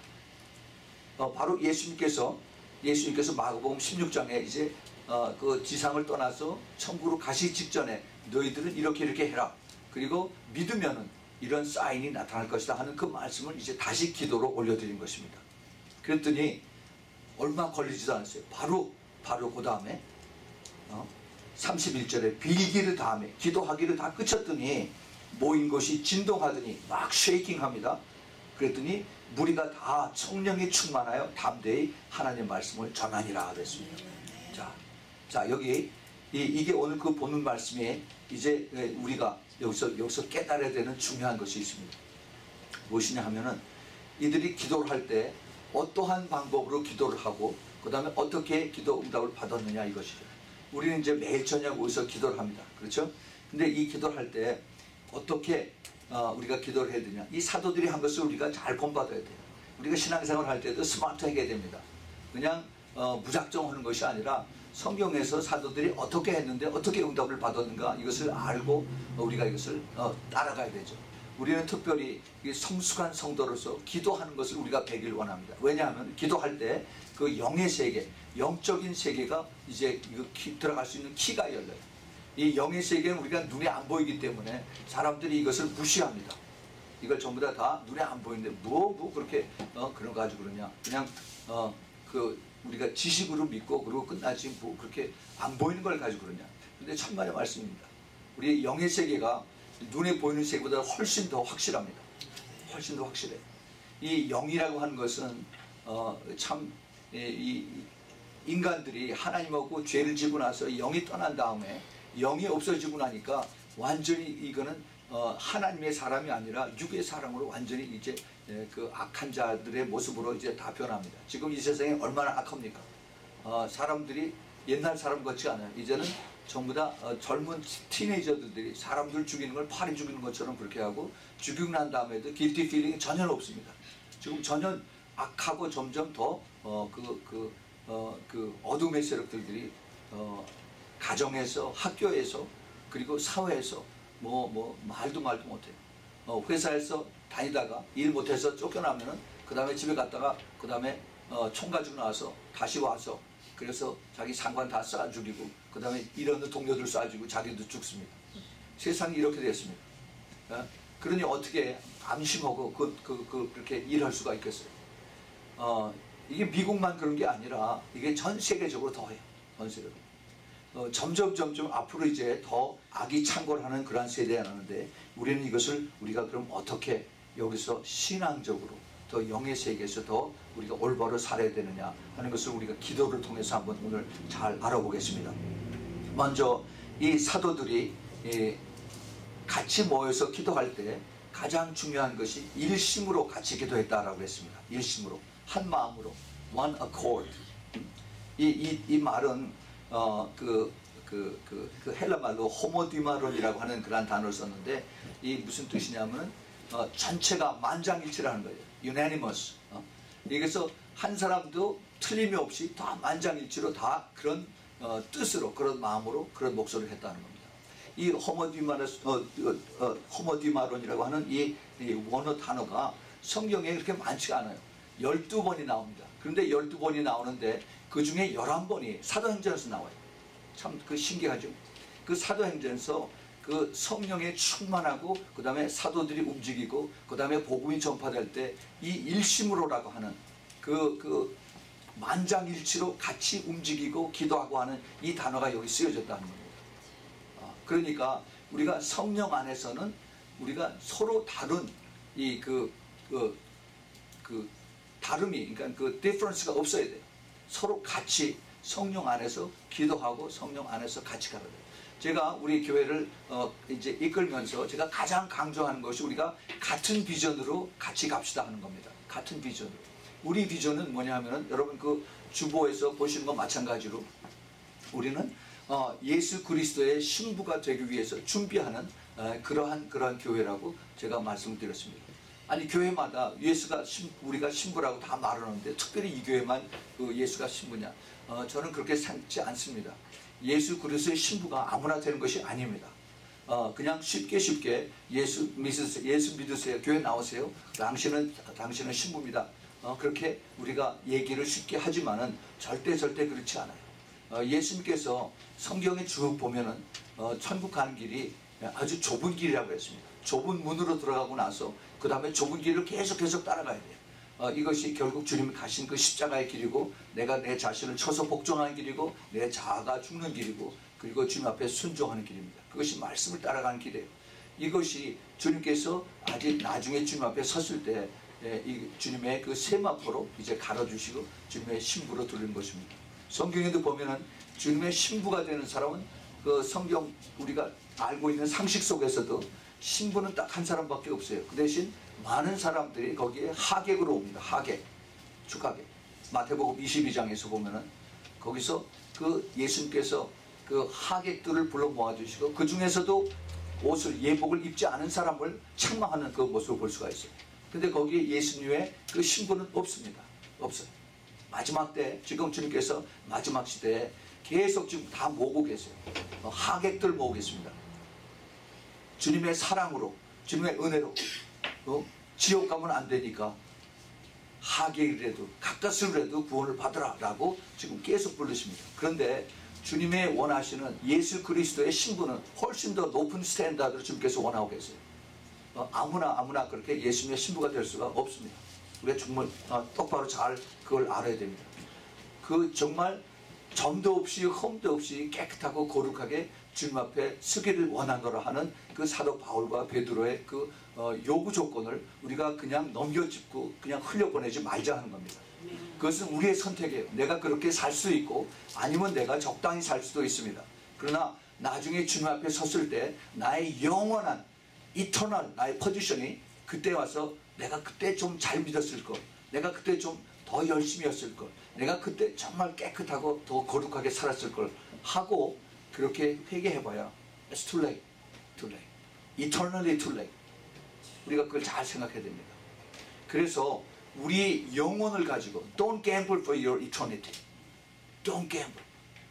어, 바로 예수님께서 예수님께서 마가복음 십육 장에 이제 어, 그 지상을 떠나서 천국으로 가시기 직전에 너희들은 이렇게 이렇게 해라. 그리고 믿으면은 이런 사인이 나타날 것이다 하는 그 말씀을 이제 다시 기도로 올려드린 것입니다. 그랬더니 얼마 걸리지도 않았어요. 바로 바로 그 다음에 어, 삼십일 절에 빌기를 다음에 기도하기를 다 그쳤더니 모인 것이 진동하더니 막 쉐이킹합니다. 그랬더니 무리가 다 성령이 충만하여 담대히 하나님의 말씀을 전하니라 그랬습니다. 자, 자 여기 이, 이게 오늘 그 보는 말씀에 이제 우리가 여기서 여기서 깨달아야 되는 중요한 것이 있습니다. 무엇이냐 하면은 이들이 기도를 할 때 어떠한 방법으로 기도를 하고 그 다음에 어떻게 기도 응답을 받았느냐 이것이죠. 우리는 이제 매일 저녁 오셔서 기도를 합니다. 그렇죠? 근데 이 기도를 할 때 어떻게 어, 우리가 기도를 해야 되냐? 이 사도들이 한 것을 우리가 잘 본받아야 돼요. 우리가 신앙생활을 할 때도 스마트하게 해야 됩니다. 그냥 어, 무작정 하는 것이 아니라 성경에서 사도들이 어떻게 했는데 어떻게 응답을 받았는가 이것을 알고 우리가 이것을 어, 따라가야 되죠. 우리는 특별히 성숙한 성도로서 기도하는 것을 우리가 배기를 원합니다. 왜냐하면 기도할 때 그 영의 세계, 영적인 세계가 이제 이거 키, 들어갈 수 있는 키가 열려요. 이 영의 세계는 우리가 눈에 안 보이기 때문에 사람들이 이것을 무시합니다. 이걸 전부 다 다 눈에 안 보이는데 뭐, 뭐 그렇게 어, 그런 거 가지고 그러냐. 그냥 어, 그 우리가 지식으로 믿고 그러고 끝나지 뭐 그렇게 안 보이는 걸 가지고 그러냐. 근데 천만의 말씀입니다. 우리 영의 세계가 눈에 보이는 세계보다 훨씬 더 확실합니다. 훨씬 더 확실해. 이 영이라고 하는 것은 어, 참 이 인간들이 하나님하고 죄를 지고 나서 영이 떠난 다음에 영이 없어지고 나니까 완전히 이거는 어, 하나님의 사람이 아니라 육의 사람으로 완전히 이제 예, 그 악한 자들의 모습으로 이제 다 변합니다. 지금 이 세상에 얼마나 악합니까? 어, 사람들이 옛날 사람 같지 않아요. 이제는 전부 다 어, 젊은 티네이저들이 사람들 죽이는 걸 파리 죽이는 것처럼 그렇게 하고 죽이고 난 다음에도 길티 필링이 전혀 없습니다. 지금 전혀 악하고 점점 더 어, 그, 그, 어, 그 어둠의 세력들이 어, 가정에서 학교에서 그리고 사회에서 뭐, 뭐 말도 말도 못해요. 어, 회사에서 다니다가 일 못해서 쫓겨나면은 그 다음에 집에 갔다가 그 다음에 어, 총 가지고 나와서 다시 와서 그래서 자기 상관 다 쏴 죽이고 그 다음에 일하는 동료들 쏴 죽이고 자기도 죽습니다. 세상이 이렇게 됐습니다. 어? 그러니 어떻게 안심하고 그, 그, 그, 그렇게 일할 수가 있겠어요? 어, 이게 미국만 그런 게 아니라 이게 전 세계적으로 더해요. 전 세계적으로. 어, 점점 점점 앞으로 이제 더 악이 창궐하는 그러한 세대가 나는데 우리는 이것을 우리가 그럼 어떻게 여기서 신앙적으로 더 영의 세계에서 더 우리가 올바로 살아야 되느냐 하는 것을 우리가 기도를 통해서 한번 오늘 잘 알아보겠습니다. 먼저 이 사도들이 이 같이 모여서 기도할 때 가장 중요한 것이 일심으로 같이 기도했다라고 했습니다. 일심으로 한 마음으로 one accord. 이, 이, 이 말은 어, 그, 그, 그, 그 헬라 말로 호모디마론이라고 하는 그런 단어를 썼는데 이 무슨 뜻이냐면 어, 전체가 만장일치라는 거예요. unanimous. 어? 그래서 한 사람도 틀림이 없이 다 만장일치로 다 그런 어, 뜻으로 그런 마음으로 그런 목소리를 했다는 겁니다. 이 호모디마론, 어, 어, 어, 호모디마론이라고 하는 이, 이 원어 단어가 성경에 그렇게 많지가 않아요. 열두 번이 나옵니다. 그런데 열두 번이 나오는데 그 중에 열한 번이 사도행전에서 나와요. 참 그 신기하죠. 그 사도행전에서 그 성령에 충만하고 그 다음에 사도들이 움직이고 그 다음에 복음이 전파될 때 이 일심으로라고 하는 그, 그 만장일치로 같이 움직이고 기도하고 하는 이 단어가 여기 쓰여졌다는 겁니다. 그러니까 우리가 성령 안에서는 우리가 서로 다른 이 그, 그, 그 다름이 그러니까 그 디퍼런스가 없어야 돼요. 서로 같이 성령 안에서 기도하고 성령 안에서 같이 가야 돼요. 제가 우리 교회를 어 이제 이끌면서 제가 가장 강조하는 것이 우리가 같은 비전으로 같이 갑시다 하는 겁니다. 같은 비전으로. 우리 비전은 뭐냐면은 여러분 그 주보에서 보시는 것 마찬가지로 우리는 어 예수 그리스도의 신부가 되기 위해서 준비하는 어 그러한 그러한 교회라고 제가 말씀드렸습니다. 아니 교회마다 예수가 신, 우리가 신부라고 다 말하는데 특별히 이 교회만 그 예수가 신부냐? 어, 저는 그렇게 생각지 않습니다. 예수 그리스도의 신부가 아무나 되는 것이 아닙니다. 어, 그냥 쉽게 쉽게 예수 믿으세요, 예수 믿으세요, 교회 나오세요. 당신은 당신은 신부입니다. 어, 그렇게 우리가 얘기를 쉽게 하지만은 절대 절대 그렇지 않아요. 어, 예수님께서 성경에 쭉 보면은 어, 천국 가는 길이 아주 좁은 길이라고 했습니다. 좁은 문으로 들어가고 나서 그 다음에 좁은 길을 계속 계속 따라가야 돼요. 어, 이것이 결국 주님이 가신 그 십자가의 길이고 내가 내 자신을 쳐서 복종하는 길이고 내 자아가 죽는 길이고 그리고 주님 앞에 순종하는 길입니다. 그것이 말씀을 따라가는 길이에요. 이것이 주님께서 아직 나중에 주님 앞에 섰을 때 예, 이 주님의 그 세마포로 이제 갈아주시고 주님의 신부로 들리는 것입니다. 성경에도 보면은 주님의 신부가 되는 사람은 그 성경 우리가 알고 있는 상식 속에서도 신부는 딱 한 사람밖에 없어요. 그 대신 많은 사람들이 거기에 하객으로 옵니다. 하객, 축하객. 마태복음 이십이 장에서 보면은 거기서 그 예수님께서 그 하객들을 불러 모아주시고 그 중에서도 옷을 예복을 입지 않은 사람을 책망하는 그 모습을 볼 수가 있어요. 근데 거기에 예수님의 그 신부는 없습니다. 없어요. 마지막 때, 지금 주님께서 마지막 시대에 계속 지금 다 모으고 계세요. 어, 하객들 모으고 계십니다. 주님의 사랑으로, 주님의 은혜로 어? 지옥 가면 안 되니까 하객이라도 가까스로라도 구원을 받으라 라고 지금 계속 부르십니다. 그런데 주님의 원하시는 예수 그리스도의 신분은 훨씬 더 높은 스탠다드로 주님께서 원하고 계세요. 어, 아무나 아무나 그렇게 예수님의 신부가 될 수가 없습니다. 우리가 정말 어, 똑바로 잘 그걸 알아야 됩니다. 그 정말 점도 없이 흠도 없이 깨끗하고 거룩하게 주님 앞에 서기를 원하노라 하는 그 사도 바울과 베드로의 그 어, 요구 조건을 우리가 그냥 넘겨짚고 그냥 흘려보내지 말자 하는 겁니다. 그것은 우리의 선택이에요. 내가 그렇게 살 수도 있고 아니면 내가 적당히 살 수도 있습니다. 그러나 나중에 주님 앞에 섰을 때 나의 영원한 이터널 나의 포지션이 그때 와서 내가 그때 좀 잘 믿었을 것, 내가 그때 좀 더 열심히 했을 것, 내가 그때 정말 깨끗하고 더 거룩하게 살았을 걸 하고 그렇게 회개해봐야 It's too late, too late, eternally too late. 우리가 그걸 잘 생각해야 됩니다. 그래서 우리 영혼을 가지고 Don't gamble for your eternity. Don't gamble.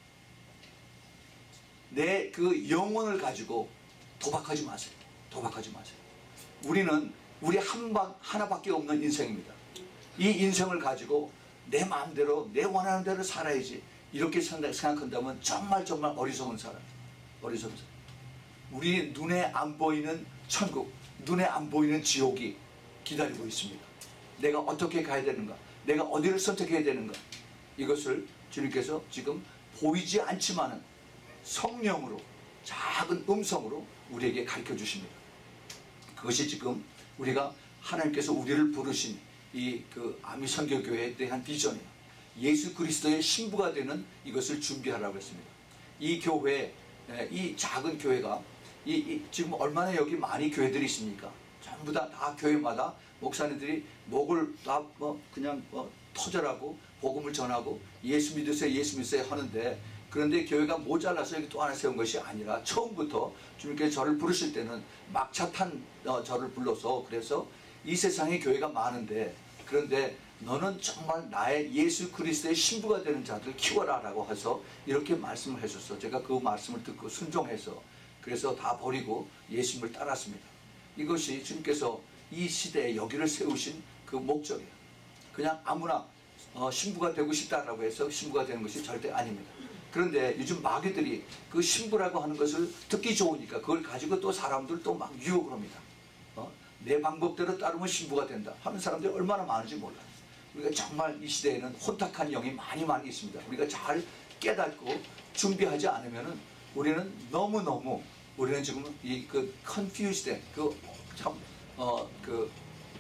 내 그 영혼을 가지고 도박하지 마세요. 도박하지 마세요. 우리는 우리 한 방, 하나밖에 없는 인생입니다. 이 인생을 가지고 내 마음대로 내 원하는 대로 살아야지 이렇게 생각한다면 정말 정말 어리석은 사람. 어리석은 사람. 우리 눈에 안 보이는 천국, 눈에 안 보이는 지옥이 기다리고 있습니다. 내가 어떻게 가야 되는가, 내가 어디를 선택해야 되는가, 이것을 주님께서 지금 보이지 않지만은 성령으로 작은 음성으로 우리에게 가르쳐 주십니다. 그것이 지금 우리가 하나님께서 우리를 부르신 이 그 아미선교교회에 대한 비전이에요. 예수 그리스도의 신부가 되는 이것을 준비하라고 했습니다. 이 교회, 이 작은 교회가 이, 이 지금 얼마나 여기 많이 교회들이 있습니까? 전부 다, 다 교회마다 목사님들이 목을 다 뭐 그냥 뭐 터절하고 복음을 전하고 예수 믿으세요, 예수 믿으세요 하는데, 그런데 교회가 모자라서 여기 또 하나 세운 것이 아니라 처음부터 주님께서 저를 부르실 때는 막차 탄 어, 저를 불러서 그래서 이 세상에 교회가 많은데, 그런데 너는 정말 나의 예수 그리스도의 신부가 되는 자들 키워라 라고 해서 이렇게 말씀을 해줬어. 제가 그 말씀을 듣고 순종해서 그래서 다 버리고 예수님을 따랐습니다. 이것이 주님께서 이 시대에 여기를 세우신 그 목적이에요. 그냥 아무나 어, 신부가 되고 싶다라고 해서 신부가 되는 것이 절대 아닙니다. 그런데 요즘 마귀들이 그 신부라고 하는 것을 듣기 좋으니까 그걸 가지고 또 사람들 또 막 유혹을 합니다. 어? 내 방법대로 따르면 신부가 된다 하는 사람들이 얼마나 많은지 몰라요. 우리가 정말 이 시대에는 혼탁한 영이 많이 많이 있습니다. 우리가 잘 깨닫고 준비하지 않으면은 우리는 너무너무 우리는 지금 이 그 confused 그 참 어 그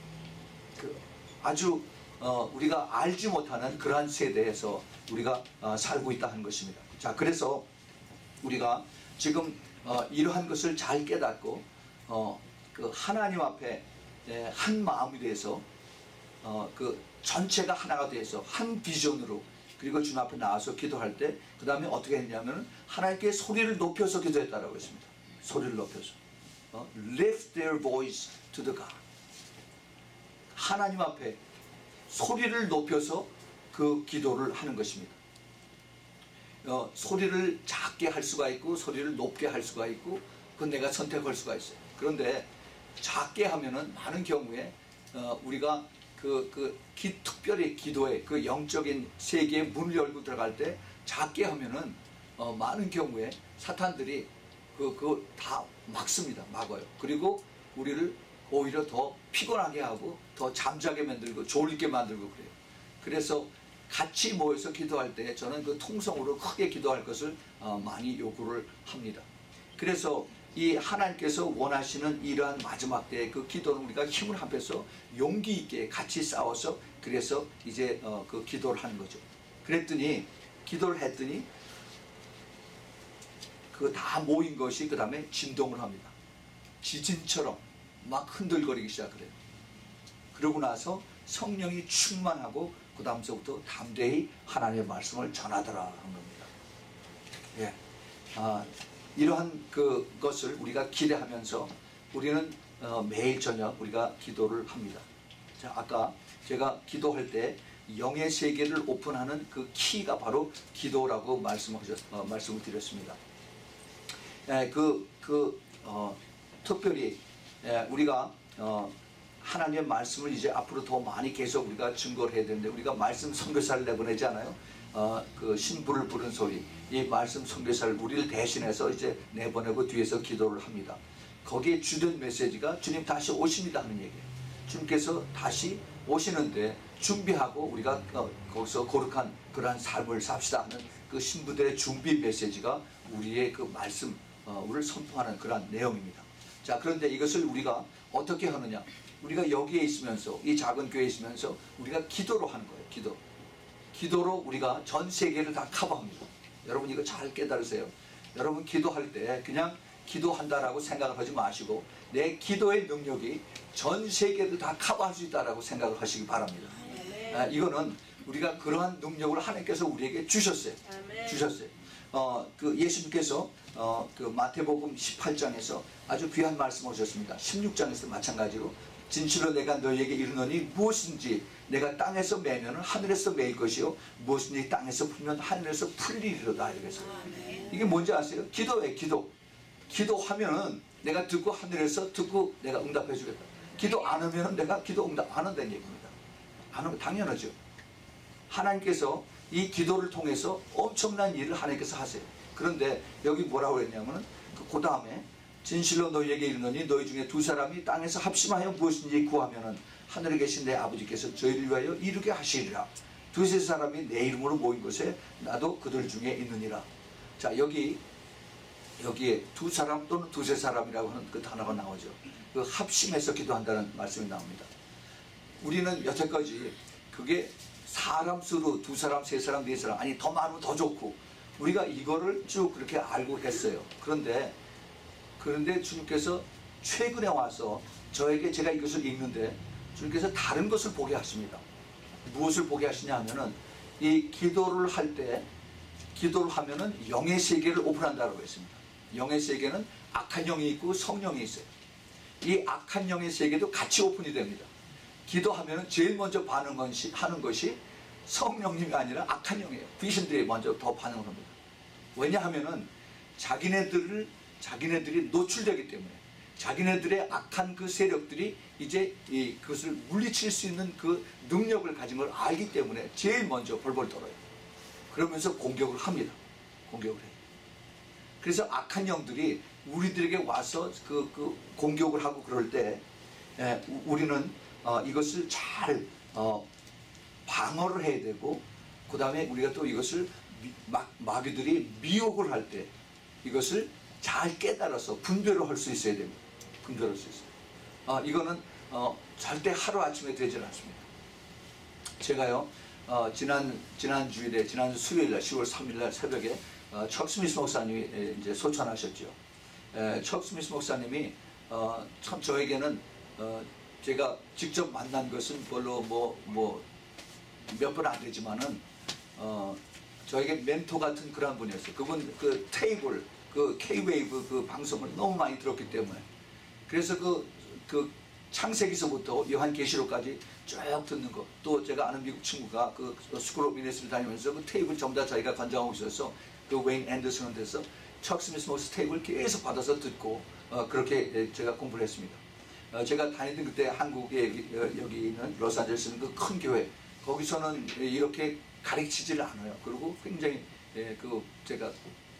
그 아주 어 우리가 알지 못하는 그러한 세대에서 우리가 어 살고 있다 하는 것입니다. 자, 그래서 우리가 지금 어 이러한 것을 잘 깨닫고 어 그 하나님 앞에 한 마음이 돼서 어 그 전체가 하나가 돼서 한 비전으로, 그리고 주님 앞에 나와서 기도할 때 그 다음에 어떻게 했냐면 하나님께 소리를 높여서 기도했다라고 했습니다. 소리를 높여서 어? lift their voice to the God. 하나님 앞에 소리를 높여서 그 기도를 하는 것입니다. 어, 소리를 작게 할 수가 있고 소리를 높게 할 수가 있고 그건 내가 선택할 수가 있어요. 그런데 작게 하면은 많은 경우에 어, 우리가 그, 그, 기, 특별히 기도의 그 영적인 세계에 문을 열고 들어갈 때 작게 하면은, 어, 많은 경우에 사탄들이 그, 그, 다 막습니다. 막아요. 그리고 우리를 오히려 더 피곤하게 하고 더 잠자게 만들고 졸리게 만들고 그래요. 그래서 같이 모여서 기도할 때 저는 그 통성으로 크게 기도할 것을 어, 많이 요구를 합니다. 그래서 이 하나님께서 원하시는 이러한 마지막 때의 그 기도는 우리가 힘을 합해서 용기 있게 같이 싸워서 그래서 이제 어 그 기도를 하는 거죠. 그랬더니 기도를 했더니 그 다 모인 것이 그 다음에 진동을 합니다. 지진처럼 막 흔들거리기 시작해요. 그러고 나서 성령이 충만하고 그 다음서부터 담대히 하나님의 말씀을 전하더라 하는 겁니다. 예. 아, 이러한 그 것을 우리가 기대하면서 우리는 어, 매일 저녁 우리가 기도를 합니다. 자, 아까 제가 기도할 때 영의 세계를 오픈하는 그 키가 바로 기도라고 말씀하셨, 어, 말씀을 드렸습니다. 에, 그, 그, 어, 특별히 에, 우리가 어, 하나님의 말씀을 이제 앞으로 더 많이 계속 우리가 증거를 해야 되는데, 우리가 말씀 선교사를 내보내지 않아요? 어, 그 신부를 부른 소리, 이 말씀 선교사를 우리를 대신해서 이제 내보내고 뒤에서 기도를 합니다. 거기에 주된 메시지가 주님 다시 오십니다 하는 얘기예요. 주님께서 다시 오시는데 준비하고 우리가 어, 거기서 거룩한 그러한 삶을 삽시다 하는 그 신부들의 준비 메시지가 우리의 그 말씀 어, 우리를 선포하는 그러한 내용입니다. 자, 그런데 이것을 우리가 어떻게 하느냐? 우리가 여기에 있으면서, 이 작은 교회에 있으면서 우리가 기도로 하는 거예요. 기도. 기도로 우리가 전 세계를 다 커버합니다. 여러분 이거 잘 깨달으세요. 여러분 기도할 때 그냥 기도한다라고 생각을 하지 마시고 내 기도의 능력이 전 세계를 다 커버할 수 있다라고 생각을 하시기 바랍니다. 아, 이거는 우리가 그러한 능력을 하나님께서 우리에게 주셨어요. 주셨어요. 어, 그 예수님께서 어, 그 마태복음 십팔 장에서 아주 귀한 말씀을 하셨습니다. 십육 장에서 마찬가지로 진실로 내가 너희에게 이르노니 무엇인지 내가 땅에서 매면 하늘에서 매일 것이요 무엇인지 땅에서 풀면 하늘에서 풀리리로다. 이렇게 이게 뭔지 아세요? 기도예요. 기도. 기도하면은 내가 듣고 하늘에서 듣고 내가 응답해 주겠다. 기도 안 하면은 내가 기도 응답 안 한다는 얘기입니다. 안 하면 당연하죠. 하나님께서 이 기도를 통해서 엄청난 일을 하나님께서 하세요. 그런데 여기 뭐라고 했냐면은 그 다음에 진실로 너희에게 이르노니 너희 중에 두 사람이 땅에서 합심하여 무엇인지 구하면은 하늘에 계신 내 아버지께서 저희를 위하여 이루게 하시리라. 두세 사람이 내 이름으로 모인 곳에 나도 그들 중에 있느니라. 자, 여기 여기에 두 사람 또는 두세 사람이라고 하는 그 단어가 나오죠. 그 합심해서 기도한다는 말씀이 나옵니다. 우리는 여태까지 그게 사람 수로 두 사람, 세 사람, 네 사람, 아니 더 많으면 더 좋고 우리가 이거를 쭉 그렇게 알고 했어요. 그런데 그런데 주님께서 최근에 와서 저에게 제가 이것을 읽는데 주님께서 다른 것을 보게 하십니다. 무엇을 보게 하시냐 하면은 이 기도를 할 때 기도를 하면은 영의 세계를 오픈한다고 했습니다. 영의 세계는 악한 영이 있고 성령이 있어요. 이 악한 영의 세계도 같이 오픈이 됩니다. 기도하면은 제일 먼저 반응하는 것이, 하는 것이 성령님이 아니라 악한 영이에요. 귀신들이 먼저 더 반응을 합니다. 왜냐하면은 자기네들을 자기네들이 노출되기 때문에 자기네들의 악한 그 세력들이 이제 이 그것을 물리칠 수 있는 그 능력을 가진 걸 알기 때문에 제일 먼저 벌벌 떨어요. 그러면서 공격을 합니다. 공격을 해요. 그래서 악한 영들이 우리들에게 와서 그, 그 공격을 하고 그럴 때 에, 우리는 어, 이것을 잘 어, 방어를 해야 되고 그 다음에 우리가 또 이것을 미, 마, 마귀들이 미혹을 할 때 이것을 잘 깨달아서 분별을 할 수 있어야 됩니다. 분별할 수 있어요. 어, 이거는 어, 절대 하루아침에 되질 않습니다. 제가요 어, 지난 지난 주일에 지난 수요일날 시월 삼일날 새벽에 어, 척 스미스 목사님이 이제 소천하셨죠. 에, 척 스미스 목사님이 어, 참 저에게는 어, 제가 직접 만난 것은 별로 뭐 뭐 몇 번 안 되지만은 어, 저에게 멘토 같은 그런 분이었어요. 그분 그 테이블 그 K-웨이브 그 방송을 너무 많이 들었기 때문에 그래서 그, 그 창세기서부터 요한계시록까지 쭉 듣는 거 또 제가 아는 미국 친구가 그 스쿨 오브 미니스트리를 다니면서 그 테이블 전부 다 자기가 관장하고 있어서 그 웨인 앤더슨한테서 척 스미스 목사 테이블 계속 받아서 듣고 어, 그렇게 제가 공부를 했습니다. 어, 제가 다니던 그때 한국에 여기, 여기 있는 로스앤젤레스 있는 그 큰 교회 거기서는 이렇게 가르치지를 않아요. 그리고 굉장히 예, 그 제가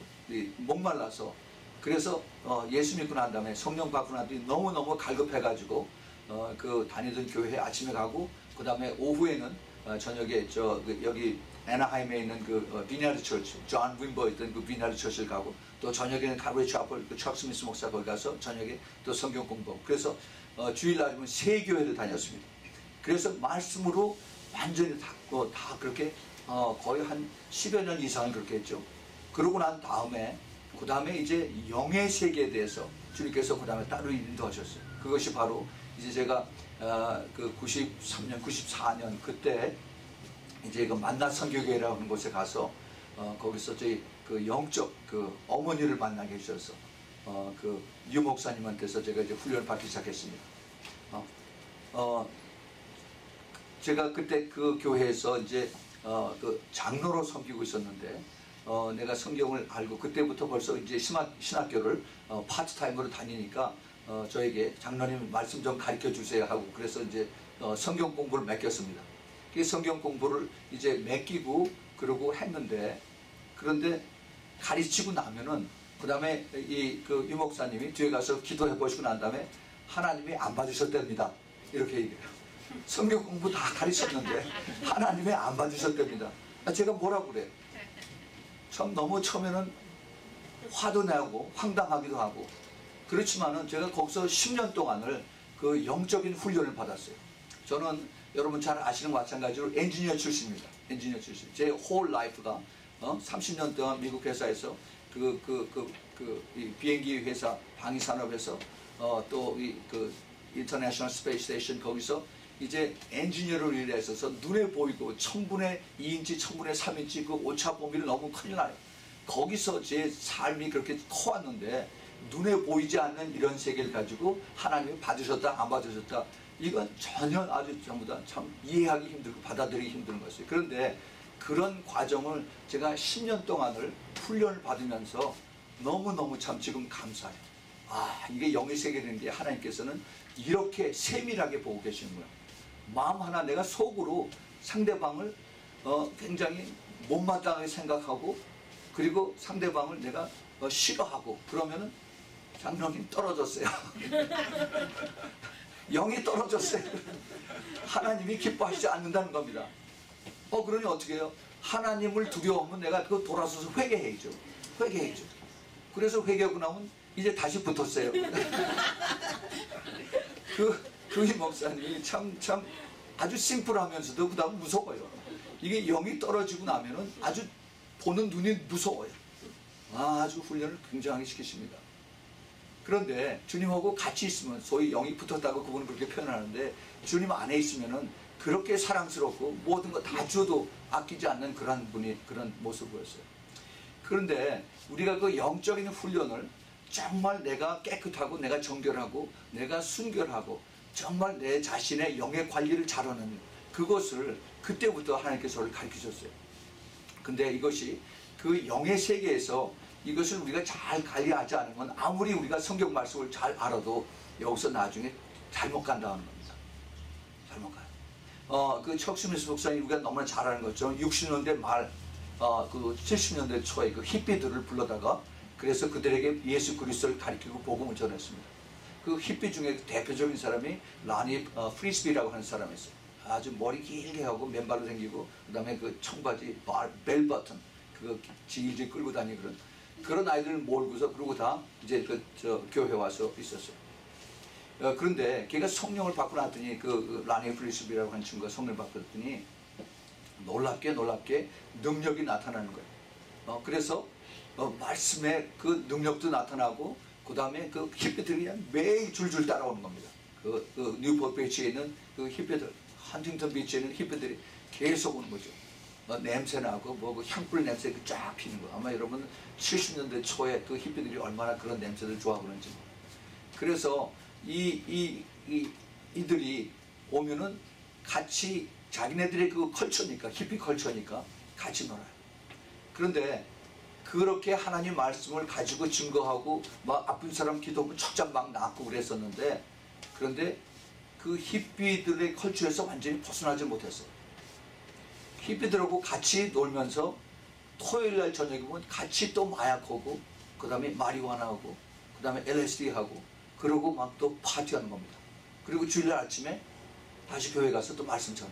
목말라서 그래서 어, 예수 믿고 난 다음에 성령 받고 난 뒤에 너무너무 갈급해가지고 어, 그 다니던 교회에 아침에 가고 그 다음에 오후에는 어, 저녁에 저 그, 여기 애나하임에 있는 그 어, 비나드 처치 존 윈버 있던 그 비나드 처치를 가고 또 저녁에는 가브리 차플 그 척 스미스 목사 거기 가서 저녁에 또 성경 공부하고 그래서 어, 주일날이면 세 교회를 다녔습니다. 그래서 말씀으로 완전히 다, 어, 다 그렇게 어, 거의 한 십여 년 이상을 그렇게 했죠. 그러고 난 다음에 그 다음에 이제 영의 세계에 대해서 주님께서 그 다음에 따로 인도하셨어요. 그것이 바로 이제 제가 어, 그 구십삼 년, 구십사 년 그때 이제 그 만나 선교교회라고 하는 곳에 가서 어, 거기서 저희 그 영적 그 어머니를 만나게 해주셔서 어, 그 유 목사님한테서 제가 이제 훈련을 받기 시작했습니다. 어, 어, 제가 그때 그 교회에서 이제 어, 그 장로로 섬기고 있었는데 어, 내가 성경을 알고 그때부터 벌써 이제 신학, 신학교를 어, 파트타임으로 다니니까 어, 저에게 장로님 말씀 좀 가르쳐 주세요 하고 그래서 이제 어, 성경 공부를 맡겼습니다. 그 성경 공부를 이제 맡기고 그러고 했는데 그런데 가르치고 나면은 그 다음에 이 그 유 목사님이 뒤에 가서 기도해 보시고 난 다음에 하나님이 안 받으셨답니다. 이렇게 얘기해요. 성경 공부 다 가르쳤는데 하나님이 안 받으셨답니다. 제가 뭐라고 그래요? 참 너무 처음에는 화도 나고 황당하기도 하고 그렇지만은 제가 거기서 십 년 동안을 그 영적인 훈련을 받았어요. 저는 여러분 잘 아시는 마찬가지로 엔지니어 출신입니다. 엔지니어 출신. 제 홀 라이프가 어? 삼십 년 동안 미국 회사에서 그 그 그 그 이 비행기 회사 방위산업에서 어, 또 이 그 인터내셔널 스페이스 스테이션 거기서 이제 엔지니어로 일했어서 눈에 보이고 천분의 이 인치, 천분의 삼 인치 그 오차 범위를 너무 큰일 나요. 거기서 제 삶이 그렇게 커왔는데 눈에 보이지 않는 이런 세계를 가지고 하나님이 받으셨다 안 받으셨다 이건 전혀 아주 전부 다 참 이해하기 힘들고 받아들이기 힘든 것이에요. 그런데 그런 과정을 제가 십 년 동안을 훈련을 받으면서 너무너무 참 지금 감사해요. 아 이게 영의 세계라는 게 하나님께서는 이렇게 세밀하게 보고 계시는구나. 마음 하나 내가 속으로 상대방을 어, 굉장히 못마땅하게 생각하고 그리고 상대방을 내가 어, 싫어하고 그러면은 장로님 떨어졌어요. 영이 떨어졌어요. 하나님이 기뻐하시지 않는다는 겁니다. 어 그러니 어떻게 해요? 하나님을 두려워하면 내가 그거 돌아서서 회개해야죠. 회개해야죠. 그래서 회개하고 나면 이제 다시 붙었어요. 그, 그 목사님이 참, 참 아주 심플하면서도 그 다음 무서워요. 이게 영이 떨어지고 나면은 아주 보는 눈이 무서워요. 아주 훈련을 굉장히 시키십니다. 그런데 주님하고 같이 있으면 소위 영이 붙었다고 그분은 그렇게 표현하는데 주님 안에 있으면은 그렇게 사랑스럽고 모든 거 다 줘도 아끼지 않는 그런 분이 그런 모습을 보였어요. 그런데 우리가 그 영적인 훈련을 정말 내가 깨끗하고 내가 정결하고 내가 순결하고 정말 내 자신의 영의 관리를 잘하는 그것을 그때부터 하나님께서 저를 가르치셨어요. 근데 이것이 그 영의 세계에서 이것을 우리가 잘 관리하지 않으면 아무리 우리가 성경 말씀을 잘 알아도 여기서 나중에 잘못 간다는 겁니다. 잘못 가요. 어, 그 척스미스 목사님 우리가 너무나 잘 아는 것처럼 육십 년대 말, 어, 그 칠십 년대 초에 그 히피들을 불러다가 그래서 그들에게 예수 그리스도를 가리키고 복음을 전했습니다. 그 히피 중에 대표적인 사람이 라니 어, 프리스비라고 하는 사람이었어요. 아주 머리 길게 하고 맨발로 생기고 그 다음에 그 청바지 벨 버튼 그거 질질 끌고 다니는 그런 그런 아이들을 몰고서 그러고 다 이제 그 저 교회 와서 있었어요. 어, 그런데 걔가 성령을 받고 났더니 그, 그 라니 프리스비라고 하는 친구가 성령을 받았더니 놀랍게 놀랍게 능력이 나타나는 거예요. 어, 그래서 어, 말씀의 그 능력도 나타나고 그 다음에 그 히피들이 그냥 매일 줄줄 따라오는 겁니다. 그, 그 뉴포트 비치에 있는 그 히피들, 헌팅턴 비치에 있는 히피들이 계속 오는 거죠. 어, 냄새나고 뭐 그 향불 냄새 쫙 피는 거. 아마 여러분 칠십 년대 초에 그 히피들이 얼마나 그런 냄새를 좋아하는지. 그래서 이, 이, 이, 이들이 오면은 같이 자기네들의 그 컬처니까, 히피 컬처니까 같이 놀아요. 그런데 그렇게 하나님 말씀을 가지고 증거하고 막 아픈 사람 기도하면 척장 막 낫고 그랬었는데 그런데 그 히피들의 컬처에서 완전히 벗어나지 못했어요. 히피들하고 같이 놀면서 토요일날 저녁이면 같이 또 마약하고 그 다음에 마리화나하고 그 다음에 엘에스디하고 그러고 막 또 파티하는 겁니다. 그리고 주일날 아침에 다시 교회 가서 또 말씀 전해요.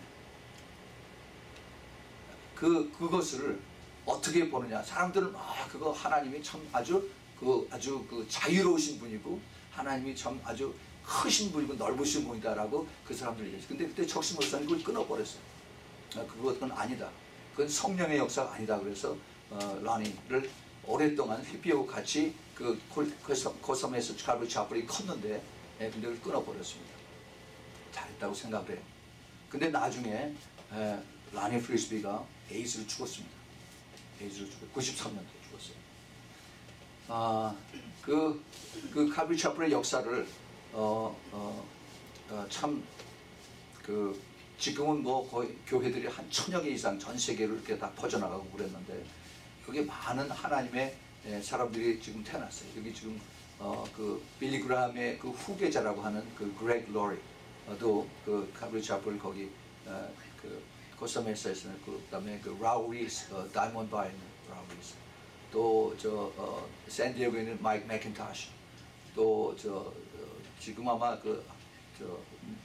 그, 그것을 어떻게 보느냐. 사람들은 아, 그거 하나님이 참 아주 그 아주 그 자유로우신 분이고 하나님이 참 아주 크신 분이고 넓으신 분이다라고 그 사람들이 얘기했어요. 근데 그때 척시 목사님 그걸 끊어버렸어요. 아, 그건 아니다. 그건 성령의 역사가 아니다. 그래서 어, 라니를 오랫동안 히피하고 같이 그 고섬에서 칼브리 차플이 컸는데 예, 근데 그걸 끊어버렸습니다. 잘했다고 생각을 해요. 근데 나중에 에, 라니 프리스비가 에이즈로 죽었습니다. 에이즈로 죽었어요. 구십삼 년도에 죽었어요. 아, 그, 그 칼브리 차플의 역사를 어, 어, 어, 참 그 지금은 뭐 거의 교회들이 한 천여 개 이상 전 세계로 이렇게 다 퍼져나가고 그랬는데 여기 많은 하나님의 사람들이 지금 태어났어요. 여기 지금 어, 그 빌리 그라함의 그 후계자라고 하는 그 그렉 로리도 그 칼버리 차플 거기 어, 그 코스타메사에서는 그 그다음에 그 라우리스 어, 다이몬드 바에 있는 라우리스 또저 어, 샌디에고에 있는 마이크 맥킨타시 또저 어, 지금 아마 그저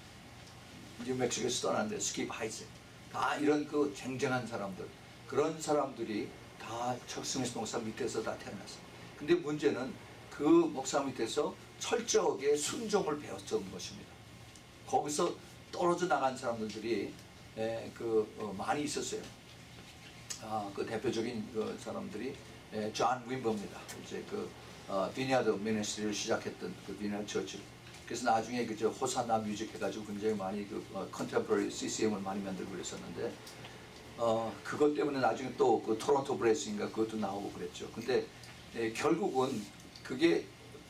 뉴멕시코에서 떠났는데 스킵 하이즈 다 이런 그 쟁쟁한 사람들 그런 사람들이 다 척스미스 목사 밑에서 다 태어났어요. 근데 문제는 그 목사 밑에서 철저하게 순종을 배웠던 것입니다. 거기서 떨어져 나간 사람들이 에, 그 어, 많이 있었어요. 아, 그 대표적인 그 사람들이 에, 존 윈버입니다. 이제 그 어, 비니아드 미니스트리를 시작했던 그 비니아드 처치. 그래서 나중에 그저 호사나 뮤직 해가지고 굉장히 많이 그 컨템포러리 씨씨엠을 많이 만들고 그랬었는데 어 그것 때문에 나중에 또 그 토론토 브레스인가 그것도 나오고 그랬죠. 근데 에, 결국은 그게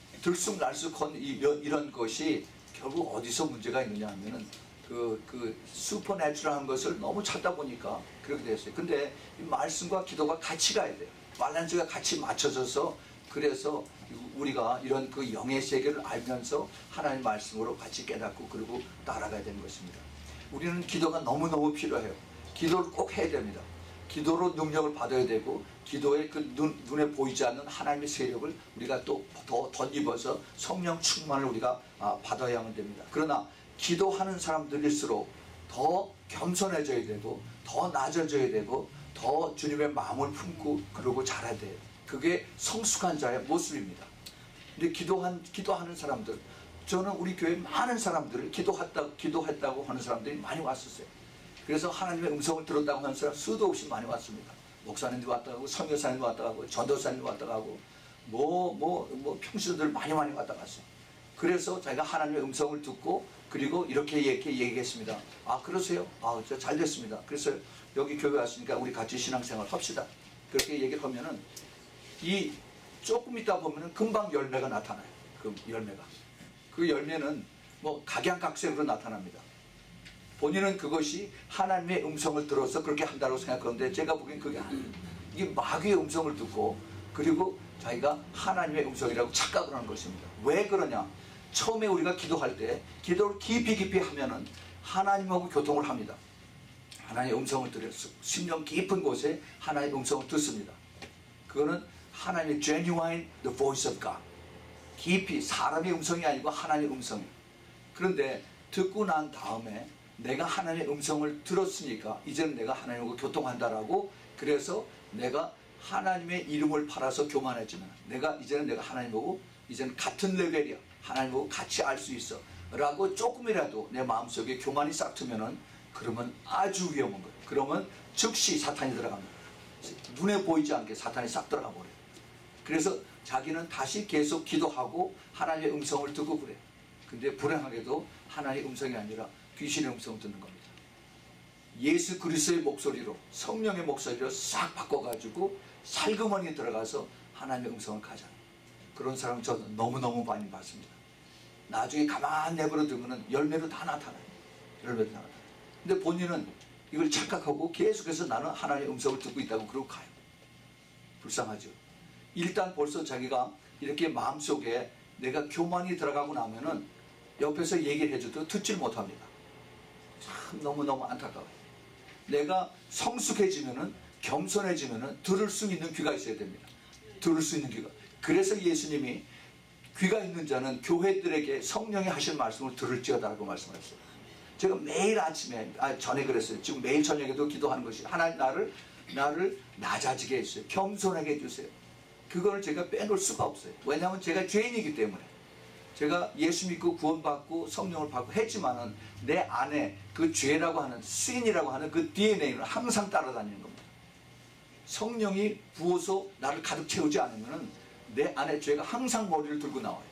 들쑥날쑥한 이, 이런 것이 결국 어디서 문제가 있느냐 하면은 그, 그 슈퍼내추럴한 것을 너무 찾다 보니까 그렇게 됐어요. 근데 이 말씀과 기도가 같이 가야 돼요. 밸런스가 같이 맞춰져서 그래서 우리가 이런 그 영의 세계를 알면서 하나님의 말씀으로 같이 깨닫고 그리고 따라가야 되는 것입니다. 우리는 기도가 너무너무 필요해요. 기도를 꼭 해야 됩니다. 기도로 능력을 받아야 되고 기도의 그 눈, 눈에 보이지 않는 하나님의 세력을 우리가 또 더 덧입어서 성령 충만을 우리가 아, 받아야만 됩니다. 그러나 기도하는 사람들일수록 더 겸손해져야 되고 더 낮아져야 되고 더 주님의 마음을 품고 그러고 자라야 돼요. 그게 성숙한 자의 모습입니다. 근데 기도한, 기도하는 사람들 저는 우리 교회 많은 사람들을 기도했다, 기도했다고 하는 사람들이 많이 왔었어요. 그래서 하나님의 음성을 들었다고 하는 사람 수도 없이 많이 왔습니다. 목사님도 왔다 가고 선교사님도 왔다 가고 전도사님도 왔다 가고 뭐 뭐 뭐 평신도들 많이 많이 왔다 갔어요. 그래서 자기가 하나님의 음성을 듣고 그리고 이렇게 이렇게 얘기했습니다. 아 그러세요? 아 저 잘 됐습니다. 그래서 여기 교회 왔으니까 우리 같이 신앙생활 합시다. 그렇게 얘기를 하면은 이 조금 있다 보면은 금방 열매가 나타나요. 그 열매가 그 열매는 뭐 각양각색으로 나타납니다. 본인은 그것이 하나님의 음성을 들어서 그렇게 한다고 생각하는데 제가 보기엔 그게 아니에요. 이게 마귀의 음성을 듣고 그리고 자기가 하나님의 음성이라고 착각을 하는 것입니다. 왜 그러냐? 처음에 우리가 기도할 때 기도를 깊이 깊이 하면은 하나님하고 교통을 합니다. 하나님의 음성을 들어서 심령 깊은 곳에 하나님의 음성을 듣습니다. 그거는 하나님의 genuine the voice of God. 깊이 사람의 음성이 아니고 하나님의 음성이에요. 그런데 듣고 난 다음에 내가 하나님의 음성을 들었으니까 이제는 내가 하나님하고 교통한다라고 그래서 내가 하나님의 이름을 팔아서 교만해지면 내가 이제는 내가 하나님하고 이제는 같은 레벨이야. 하나님하고 같이 알 수 있어 라고 조금이라도 내 마음속에 교만이 싹 트면은 그러면 아주 위험한 거예요. 그러면 즉시 사탄이 들어갑니다. 눈에 보이지 않게 사탄이 싹 들어가 버려요. 그래서 자기는 다시 계속 기도하고 하나님의 음성을 듣고 그래요. 근데 불행하게도 하나님의 음성이 아니라 귀신의 음성을 듣는 겁니다. 예수 그리스도의 목소리로 성령의 목소리로 싹 바꿔가지고 살그머니 들어가서 하나님의 음성을 가잖아요. 그런 사람 저는 너무너무 많이 봤습니다. 나중에 가만히 내버려 두면 열매로 다 나타나요. 열매로 다 나타나요. 근데 본인은 이걸 착각하고 계속해서 나는 하나님의 음성을 듣고 있다고 그러고 가요. 불쌍하죠. 일단 벌써 자기가 이렇게 마음속에 내가 교만이 들어가고 나면은 옆에서 얘기를 해줘도 듣질 못합니다. 참 너무너무 안타까워요. 내가 성숙해지면은 겸손해지면은 들을 수 있는 귀가 있어야 됩니다. 들을 수 있는 귀가. 그래서 예수님이 귀가 있는 자는 교회들에게 성령이 하실 말씀을 들을지어다라고 말씀하셨어요. 제가 매일 아침에 아 전에 그랬어요. 지금 매일 저녁에도 기도하는 것이 하나님 나를 나를 낮아지게 해주세요. 겸손하게 해주세요. 그걸 제가 빼놓을 수가 없어요. 왜냐하면 제가 죄인이기 때문에. 제가 예수 믿고 구원받고 성령을 받고 했지만은 내 안에 그 죄라고 하는 신이라고 하는 그 디엔에이는 항상 따라다니는 겁니다. 성령이 부어서 나를 가득 채우지 않으면은 내 안에 죄가 항상 머리를 들고 나와요.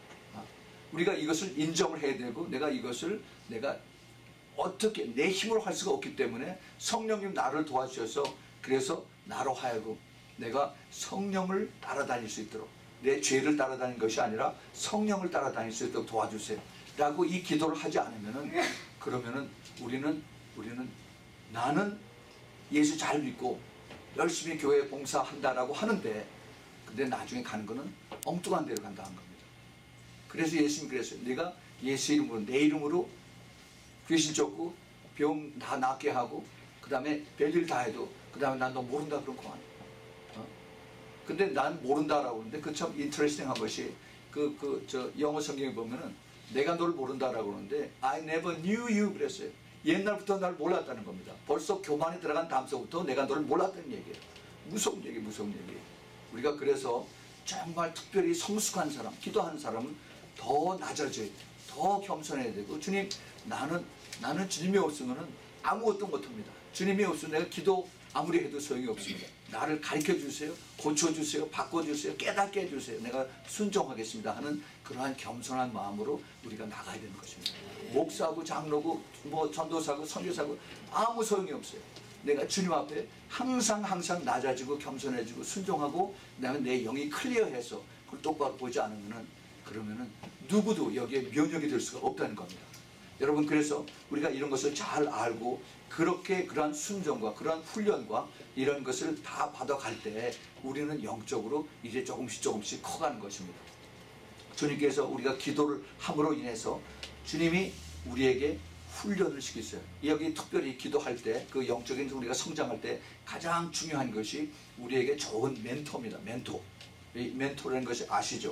우리가 이것을 인정을 해야 되고 내가 이것을 내가 어떻게 내 힘으로 할 수가 없기 때문에 성령님 나를 도와주셔서 그래서 나로 하여금 내가 성령을 따라다닐 수 있도록 내 죄를 따라다니는 것이 아니라 성령을 따라다닐 수 있도록 도와주세요 라고 이 기도를 하지 않으면은 그러면은 우리는 우리는 나는 예수 잘 믿고 열심히 교회 봉사한다라고 하는데 근데 나중에 가는 거는 엉뚱한 데로 간다는 겁니다. 그래서 예수님이 그랬어요. 네가 예수 이름으로 내 이름으로 귀신 쫓고 병 다 낫게 하고 그 다음에 별일 다 해도 그 다음에 난 너 모른다 그런 거 아니야. 어? 근데 난 모른다라고 하는데 그 참 인터레스팅한 것이 그 그 저 영어 성경에 보면은 내가 널 모른다라고 하는데 I never knew you 그랬어요. 옛날부터 날 몰랐다는 겁니다. 벌써 교만에 들어간 다음서부터 내가 너를 몰랐다는 얘기예요. 무서운 얘기, 무서운 얘기. 우리가 그래서 정말 특별히 성숙한 사람, 기도하는 사람은 더 낮아져야 돼. 더 겸손해야 되고 주님 나는 나는 주님이 없으면은 아무것도 못합니다. 주님이 없으면 내가 기도 아무리 해도 소용이 없습니다. 나를 가르쳐 주세요. 고쳐 주세요. 바꿔 주세요. 깨닫게 해 주세요. 내가 순종하겠습니다 하는 그러한 겸손한 마음으로 우리가 나가야 되는 것입니다. 목사고 장로고 뭐 전도사고 선교사고 아무 소용이 없어요. 내가 주님 앞에 항상 항상 낮아지고 겸손해지고 순종하고 그다음에 내 영이 클리어해서 그걸 똑바로 보지 않으면은 그러면은 누구도 여기에 면역이 될 수가 없다는 겁니다. 여러분 그래서 우리가 이런 것을 잘 알고 그렇게 그러한 순종과 그러한 훈련과 이런 것을 다 받아갈 때 우리는 영적으로 이제 조금씩 조금씩 커가는 것입니다. 주님께서 우리가 기도를 함으로 인해서 주님이 우리에게 훈련을 시키세요. 여기 특별히 기도할 때 그 영적인 우리가 성장할 때 가장 중요한 것이 우리에게 좋은 멘토입니다. 멘토. 이 멘토라는 것이 아시죠?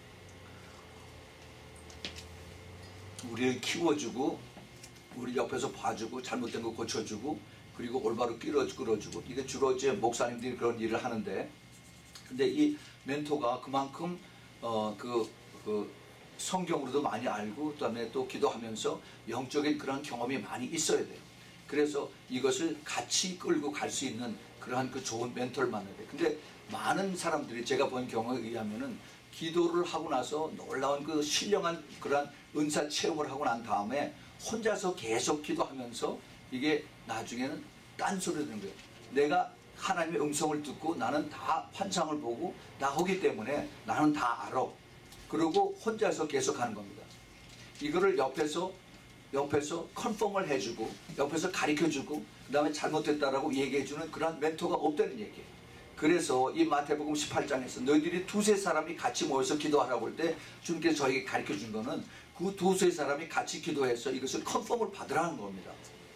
우리를 키워주고 우리 옆에서 봐주고 잘못된 거 고쳐주고 그리고 올바로 끌어주고 이게 주로 이제 목사님들이 그런 일을 하는데 근데 이 멘토가 그만큼 어 그 그 성경으로도 많이 알고 그다음에 또 기도하면서 영적인 그런 경험이 많이 있어야 돼요. 그래서 이것을 같이 끌고 갈 수 있는 그러한 그 좋은 멘토를 만나야 돼요. 근데 많은 사람들이 제가 본 경험에 의하면은 기도를 하고 나서 놀라운 그 신령한 그러한 은사 체험을 하고 난 다음에 혼자서 계속 기도하면서 이게 나중에는 딴소리 되는 거예요. 내가 하나님의 음성을 듣고 나는 다 환상을 보고 나오기 때문에 나는 다 알아. 그러고 혼자서 계속 하는 겁니다. 이거를 옆에서 옆에서 컨펌을 해주고 옆에서 가르쳐주고 그 다음에 잘못됐다라고 얘기해주는 그런 멘토가 없다는 얘기예요. 그래서 이 마태복음 십팔 장에서 너희들이 두세 사람이 같이 모여서 기도하라고 할 때 주님께서 저에게 가르쳐준 거는 그 두세 사람이 같이 기도해서 이것을 컨펌을 받으라는 겁니다.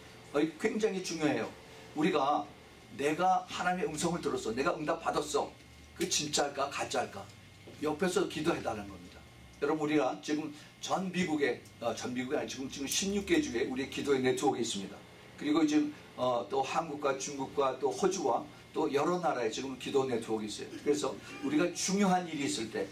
굉장히 중요해요. 우리가 내가 하나님의 음성을 들었어. 내가 응답 받았어. 그 진짜일까 가짜일까? 옆에서 기도해달라는 겁니다. 여러분 우리가 지금 전 미국에 어, 전 미국이 아니라 지금 지금 십육 개 주에 우리의 기도의 네트워크가 있습니다. 그리고 지금 어, 또 한국과 중국과 또 호주와 또 여러 나라에 지금 기도 네트워크가 있어요. 그래서 우리가 중요한 일이 있을 때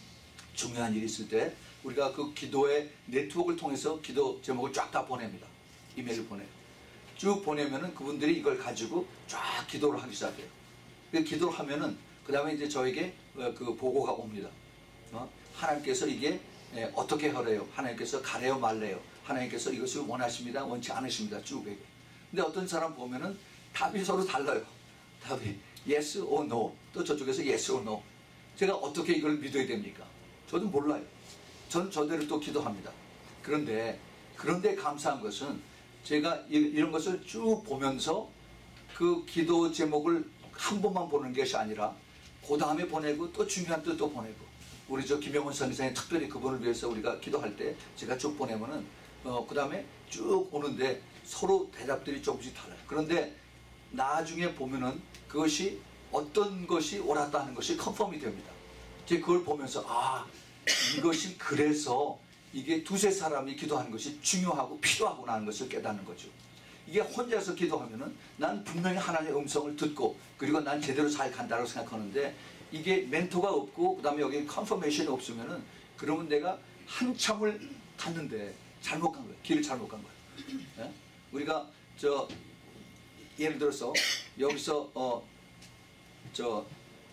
중요한 일이 있을 때 우리가 그 기도의 네트워크를 통해서 기도 제목을 쫙 다 보냅니다. 이메일을 보내요. 쭉 보내면은 그분들이 이걸 가지고 쫙 기도를 하기 시작해요. 그 기도를 하면은 그 다음에 이제 저에게 그 보고가 옵니다. 어? 하나님께서 이게 어떻게 하래요? 하나님께서 가래요 말래요? 하나님께서 이것을 원하십니다? 원치 않으십니다? 쭉 얘기해요. 근데 어떤 사람 보면은 답이 서로 달라요. 답이 yes or no. 또 저쪽에서 yes or no. 제가 어떻게 이걸 믿어야 됩니까? 저도 몰라요. 전 저대로 또 기도합니다. 그런데 그런데 감사한 것은 제가 이런 것을 쭉 보면서 그 기도 제목을 한 번만 보는 것이 아니라 그 다음에 보내고 또 중요한 또 또 보내고 우리 저 김영훈 선교사님 특별히 그분을 위해서 우리가 기도할 때 제가 쭉 보내면은 어, 그 다음에 쭉 오는데 서로 대답들이 조금씩 달라요. 그런데 나중에 보면은 그것이 어떤 것이 옳았다 하는 것이 컨펌이 됩니다. 제가 그걸 보면서 아 이것이 그래서 이게 두세 사람이 기도하는 것이 중요하고 필요하구나 하는 것을 깨닫는 거죠. 이게 혼자서 기도하면은 난 분명히 하나님의 음성을 듣고 그리고 난 제대로 잘 간다고 생각하는데 이게 멘토가 없고 그 다음에 여기 컨퍼메이션이 없으면은 그러면 내가 한참을 갔는데 잘못 간 거예요. 길을 잘못 간 거예요. 예? 우리가 저 예를 들어서 여기서 어 저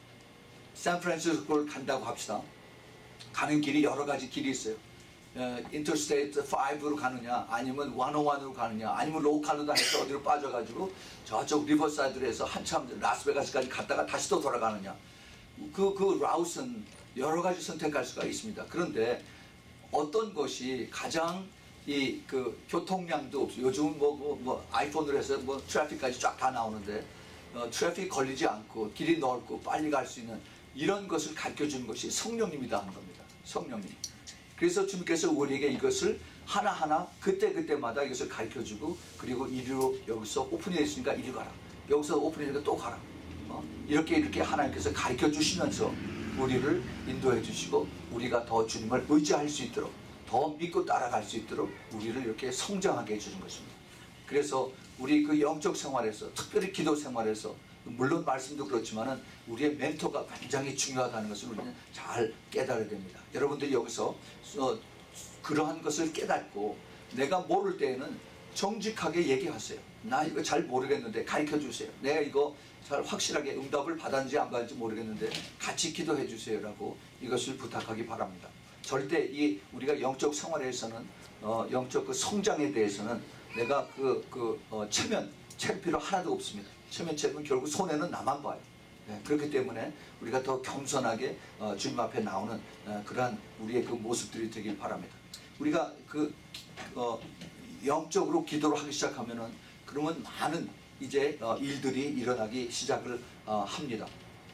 샌프란시스코를 간다고 합시다. 가는 길이 여러 가지 길이 있어요. 인터스테이트 파이브로 가느냐 아니면 백으로 가느냐 아니면 로컬로다 해서 어디로 빠져가지고 저쪽 리버사이드로 해서 한참 라스베가스까지 갔다가 다시 또 돌아가느냐 그, 그 라우스는 여러 가지 선택할 수가 있습니다. 그런데 어떤 것이 가장 이 그 교통량도 없어. 요즘은 뭐, 뭐, 뭐 아이폰으로 해서 뭐 트래픽까지 쫙 다 나오는데 어, 트래픽 걸리지 않고 길이 넓고 빨리 갈 수 있는 이런 것을 가르쳐 주는 것이 성령님이다 하는 겁니다. 성령님. 그래서 주님께서 우리에게 이것을 하나하나 그때그때마다 이것을 가르쳐 주고, 그리고 이리로 여기서 오픈이 있으니까 이리 가라, 여기서 오픈이 되니까 또 가라, 어? 이렇게 이렇게 하나님께서 가르쳐 주시면서 우리를 인도해 주시고, 우리가 더 주님을 의지할 수 있도록, 더 믿고 따라갈 수 있도록 우리를 이렇게 성장하게 해주는 것입니다. 그래서 우리 그 영적 생활에서, 특별히 기도 생활에서, 물론 말씀도 그렇지만은 우리의 멘토가 굉장히 중요하다는 것을 우리는 잘 깨달아야 됩니다. 여러분들이 여기서 어, 그러한 것을 깨닫고, 내가 모를 때에는 정직하게 얘기하세요. 나 이거 잘 모르겠는데 가르쳐 주세요. 내가 이거 잘 확실하게 응답을 받았는지 안 받았는지 모르겠는데 같이 기도해 주세요라고 이것을 부탁하기 바랍니다. 절대 이 우리가 영적 생활에서는 어, 영적 그 성장에 대해서는 내가 그, 그 어, 체면, 칠 필요 하나도 없습니다. 체면 채면 결국 손해는 나만 봐요. 네, 그렇기 때문에 우리가 더 겸손하게 어, 주님 앞에 나오는 어, 그러한 우리의 그 모습들이 되길 바랍니다. 우리가 그 어, 영적으로 기도를 하기 시작하면은, 그러면 많은 이제 어, 일들이 일어나기 시작을 어, 합니다.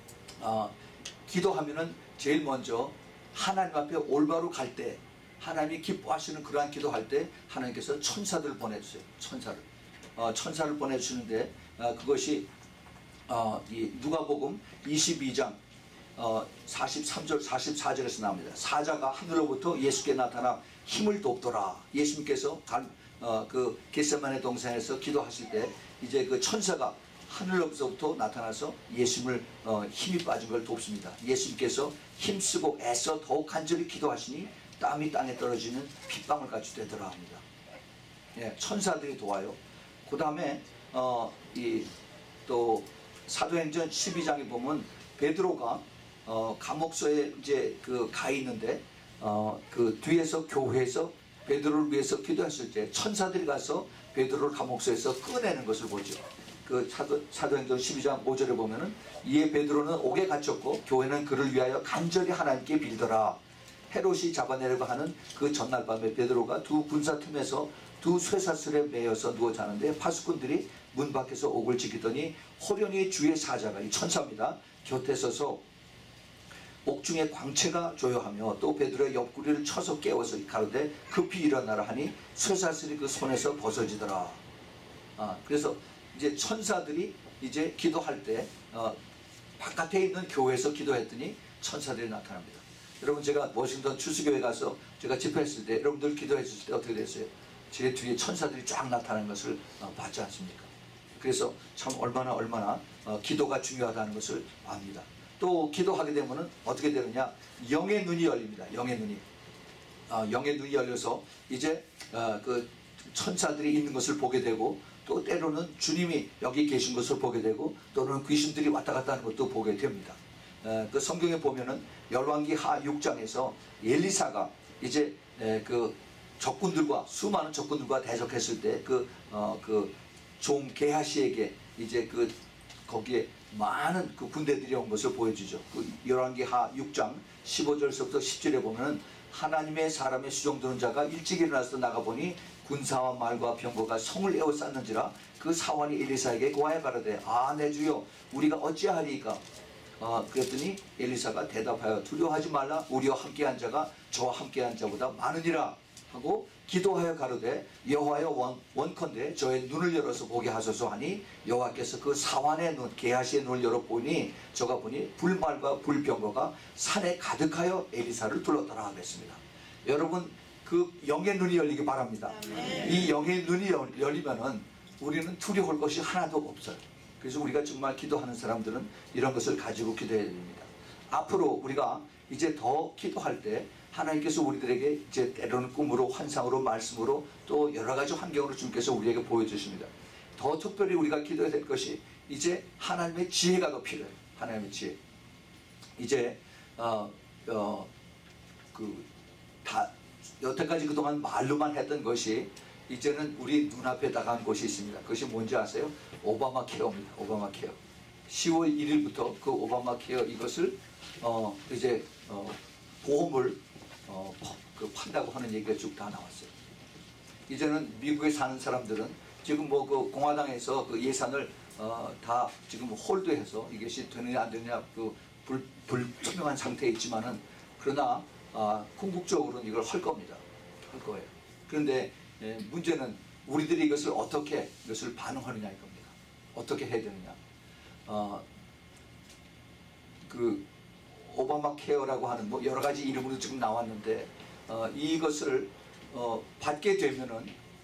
어, 기도하면은 제일 먼저 하나님 앞에 올바로 갈 때, 하나님이 기뻐하시는 그러한 기도할 때 하나님께서 천사들을 보내주세요. 천사를 어, 천사를 보내주시는데 어, 그것이 어, 이 누가복음 이십이 장 어, 사십삼 절 사십사 절에서 나옵니다. 사자가 하늘로부터 예수께 나타나 힘을 돕더라. 예수님께서 간, 어, 그 겟세마네 동산에서 기도하실 때 이제 그 천사가 하늘로부터 나타나서 예수님을 어, 힘이 빠진 걸 돕습니다. 예수님께서 힘쓰고 애써 더욱 간절히 기도하시니 땀이 땅에 떨어지는 핏방울 같이 되더라 합니다. 예, 천사들이 도와요. 그 다음에 어, 이 또 사도행전 십이 장에 보면 베드로가 어, 감옥소에 이제 그 가 있는데 어, 그 뒤에서 교회에서 베드로를 위해서 기도했을 때 천사들이 가서 베드로를 감옥소에서 꺼내는 것을 보죠. 그 사도, 사도행전 십이 장 오 절에 보면은 이에 베드로는 옥에 갇혔고 교회는 그를 위하여 간절히 하나님께 빌더라. 헤롯이 잡아내려고 하는 그 전날 밤에 베드로가 두 군사 틈에서 두 쇠사슬에 매여서 누워 자는데 파수꾼들이 문 밖에서 옥을 지키더니 호련히 주의 사자가, 이 천사입니다, 곁에 서서 옥중에 광채가 조여하며 또 베드로의 옆구리를 쳐서 깨워서 가로되 급히 일어나라 하니 쇠사슬이 그 손에서 벗어지더라. 아, 그래서 이제 천사들이 이제 기도할 때 어, 바깥에 있는 교회에서 기도했더니 천사들이 나타납니다. 여러분, 제가 워싱턴 추수교회 가서 제가 집회했을 때 여러분들 기도했을 때 어떻게 됐어요? 제 뒤에 천사들이 쫙 나타나는 것을 어, 봤지 않습니까? 그래서 참 얼마나 얼마나 어, 기도가 중요하다는 것을 압니다. 또 기도하게 되면은 어떻게 되느냐? 영의 눈이 열립니다. 영의 눈이 어, 영의 눈이 열려서 이제 어, 그 천사들이 있는 것을 보게 되고, 또 때로는 주님이 여기 계신 것을 보게 되고, 또는 귀신들이 왔다 갔다 하는 것도 보게 됩니다. 어, 그 성경에 보면은 열왕기 하 육 장에서 엘리사가 이제 에, 그 적군들과 수많은 적군들과 대적했을 때 그 어, 그 종 게하시에게 이제 그 거기에 많은 그 군대들이 온 것을 보여주죠. 그 열왕기 하 육 장 십오 절서부터 십 절에 보면은 하나님의 사람의 수종드는 자가 일찍 일어나서 나가보니 군사와 말과 병거가 성을 에워쌌는지라. 그 사환이 엘리사에게 고하여 가로되 아 내 주여 우리가 어찌하리이까. 어, 그랬더니 엘리사가 대답하여 두려워하지 말라. 우리와 함께한 자가 저와 함께한 자보다 많으니라 하고 기도하여 가로되 여호와여 원, 원컨대 저의 눈을 열어서 보게 하소서 하니 여호와께서 그 사환의 눈 게하시의 눈을 열어보니 저가 보니 불말과 불병거가 산에 가득하여 엘리사를 둘렀더라 하겠습니다. 여러분, 그 영의 눈이 열리기 바랍니다. 아멘. 이 영의 눈이 열리면은 우리는 두려울 것이 하나도 없어요. 그래서 우리가 정말 기도하는 사람들은 이런 것을 가지고 기도해야 됩니다. 앞으로 우리가 이제 더 기도할 때 하나님께서 우리들에게 이제 때로는 꿈으로, 환상으로, 말씀으로, 또 여러 가지 환경으로 주님께서 우리에게 보여주십니다. 더 특별히 우리가 기도해야 될 것이 이제 하나님의 지혜가 더 필요해요. 하나님의 지혜. 이제 어, 어, 그 다 여태까지 그동안 말로만 했던 것이 이제는 우리 눈앞에 다가온 것이 있습니다. 그것이 뭔지 아세요? 오바마 케어입니다. 오바마 케어. 시월 일일부터 그 오바마 케어 이것을 어 이제 어 보험을 어 그 판다고 하는 얘기가 쭉 다 나왔어요. 이제는 미국에 사는 사람들은 지금 뭐 그 공화당에서 그 예산을 어, 다 지금 홀드해서 이것이 되느냐 안 되느냐 그 불, 불투명한 상태에 있지만은 그러나 아, 궁극적으로는 이걸 할 겁니다. 할 거예요. 그런데 예, 문제는 우리들이 이것을 어떻게 이것을 반응하느냐일 겁니다. 어떻게 해야 되느냐. 어, 그 오바마 케어라고 하는 뭐 여러 가지 이름으로 지금 나왔는데 어, 이것을 어, 받게 되면은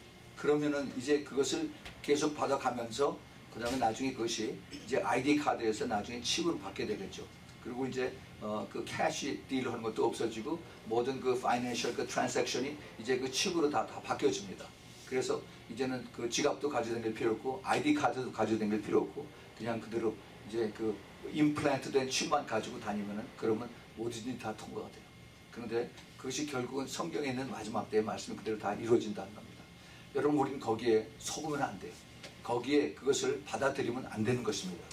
그러면은 이제 그것을 계속 받아가면서 그 다음에 나중에 그것이 이제 아이디 카드에서 나중에 칩으로 받게 되겠죠. 그리고 이제 어, 그 캐시 딜 하는 것도 없어지고 모든 그 파이낸셜 그 트랜잭션이 이제 그 칩으로 다, 다 바뀌어집니다. 그래서 이제는 그 지갑도 가지고 다닐 필요 없고 아이디 카드도 가지고 다닐 필요 없고 그냥 그대로 이제 그 임플란트 된 칩만 가지고 다니면은 그러면 뭐든지 다 통과가 돼요. 그런데 그것이 결국은 성경에 있는 마지막 때의 말씀이 그대로 다 이루어진다는 겁니다. 여러분 우리는 거기에 속으면 안 돼요. 거기에 그것을 받아들이면 안 되는 것입니다.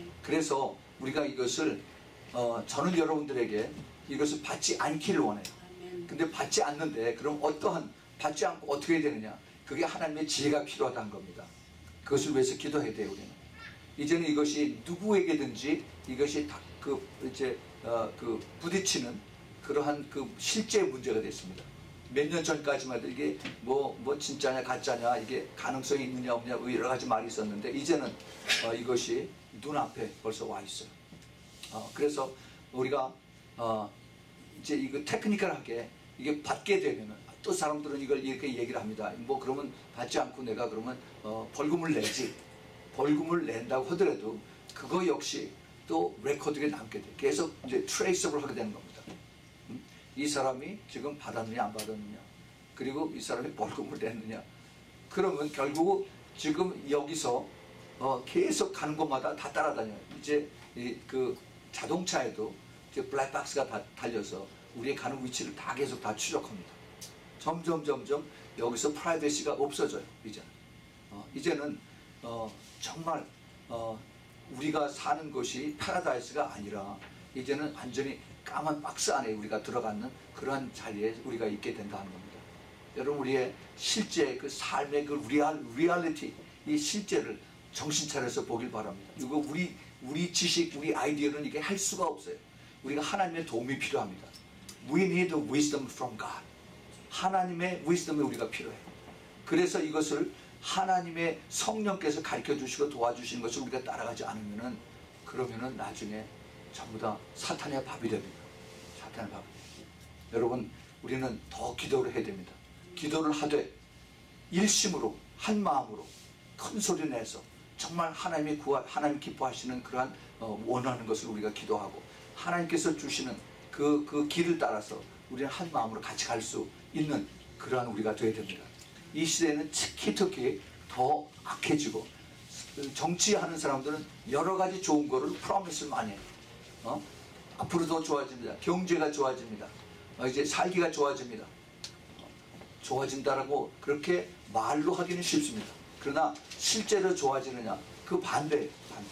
그래서 우리가 이것을 어, 저는 여러분들에게 이것을 받지 않기를 원해요. 근데 받지 않는데 그럼 어떠한 받지 않고 어떻게 해야 되느냐? 그게 하나님의 지혜가 필요하다는 겁니다. 그것을 위해서 기도해야 돼요. 우리는 이제는 이것이 누구에게든지 이것이 다 그 이제 어, 그 부딪히는 그러한 그 실제 문제가 됐습니다. 몇 년 전까지만 해도 이게 뭐, 뭐 진짜냐 가짜냐 이게 가능성이 있느냐 없느냐 여러 가지 말이 있었는데 이제는 어, 이것이 눈앞에 벌써 와 있어요. 어, 그래서 우리가 어, 이제 이거 테크니컬하게 이게 받게 되면은 또 사람들은 이걸 이렇게 얘기를 합니다. 뭐 그러면 받지 않고 내가 그러면 어, 벌금을 내지. 벌금을 낸다고 하더라도 그거 역시 또 레코드에 남게 돼. 계속 이제 트레이서블 하게 되는 겁니다. 음? 이 사람이 지금 받았느냐 안 받았느냐 그리고 이 사람이 벌금을 냈느냐 그러면 결국 지금 여기서 어, 계속 가는 곳마다 다 따라다녀요. 이제 이, 그 자동차에도 이제 블랙박스가 다 달려서 우리의 가는 위치를 다 계속 다 추적합니다. 점점 점점 여기서 프라이버시가 없어져요. 이제는 어, 이제는 어, 정말 어, 우리가 사는 것이 파라다이스가 아니라 이제는 완전히 까만 박스 안에 우리가 들어가는 그러한 자리에 우리가 있게 된다는 겁니다. 여러분 우리의 실제 그 삶의 그 리얼, 리얼리티 이 실제를 정신 차려서 보길 바랍니다. 이거 우리 우리 지식, 우리 아이디어는 이게 할 수가 없어요. 우리가 하나님의 도움이 필요합니다. We need wisdom from God. 하나님의 wisdom이 우리가 필요해요. 그래서 이것을 하나님의 성령께서 가르쳐 주시고 도와주시는 것을 우리가 따라가지 않으면은 그러면은 나중에 전부 다 사탄의 밥이 됩니다. 사탄의 밥이 됩니다. 여러분 우리는 더 기도를 해야 됩니다. 기도를 하되 일심으로 한 마음으로 큰 소리 내서 정말 하나님이 구하, 하나님 기뻐하시는 그러한 어, 원하는 것을 우리가 기도하고 하나님께서 주시는 그, 그 길을 따라서 우리는 한 마음으로 같이 갈 수 있는 그러한 우리가 되어야 됩니다. 이 시대는 특히 특히 더 악해지고 정치하는 사람들은 여러 가지 좋은 거를 프로미스를 많이 해요. 어? 앞으로 더 좋아집니다. 경제가 좋아집니다. 어, 이제 살기가 좋아집니다. 어, 좋아진다라고 그렇게 말로 하기는 쉽습니다. 그러나 실제로 좋아지느냐? 그 반대예요. 반대.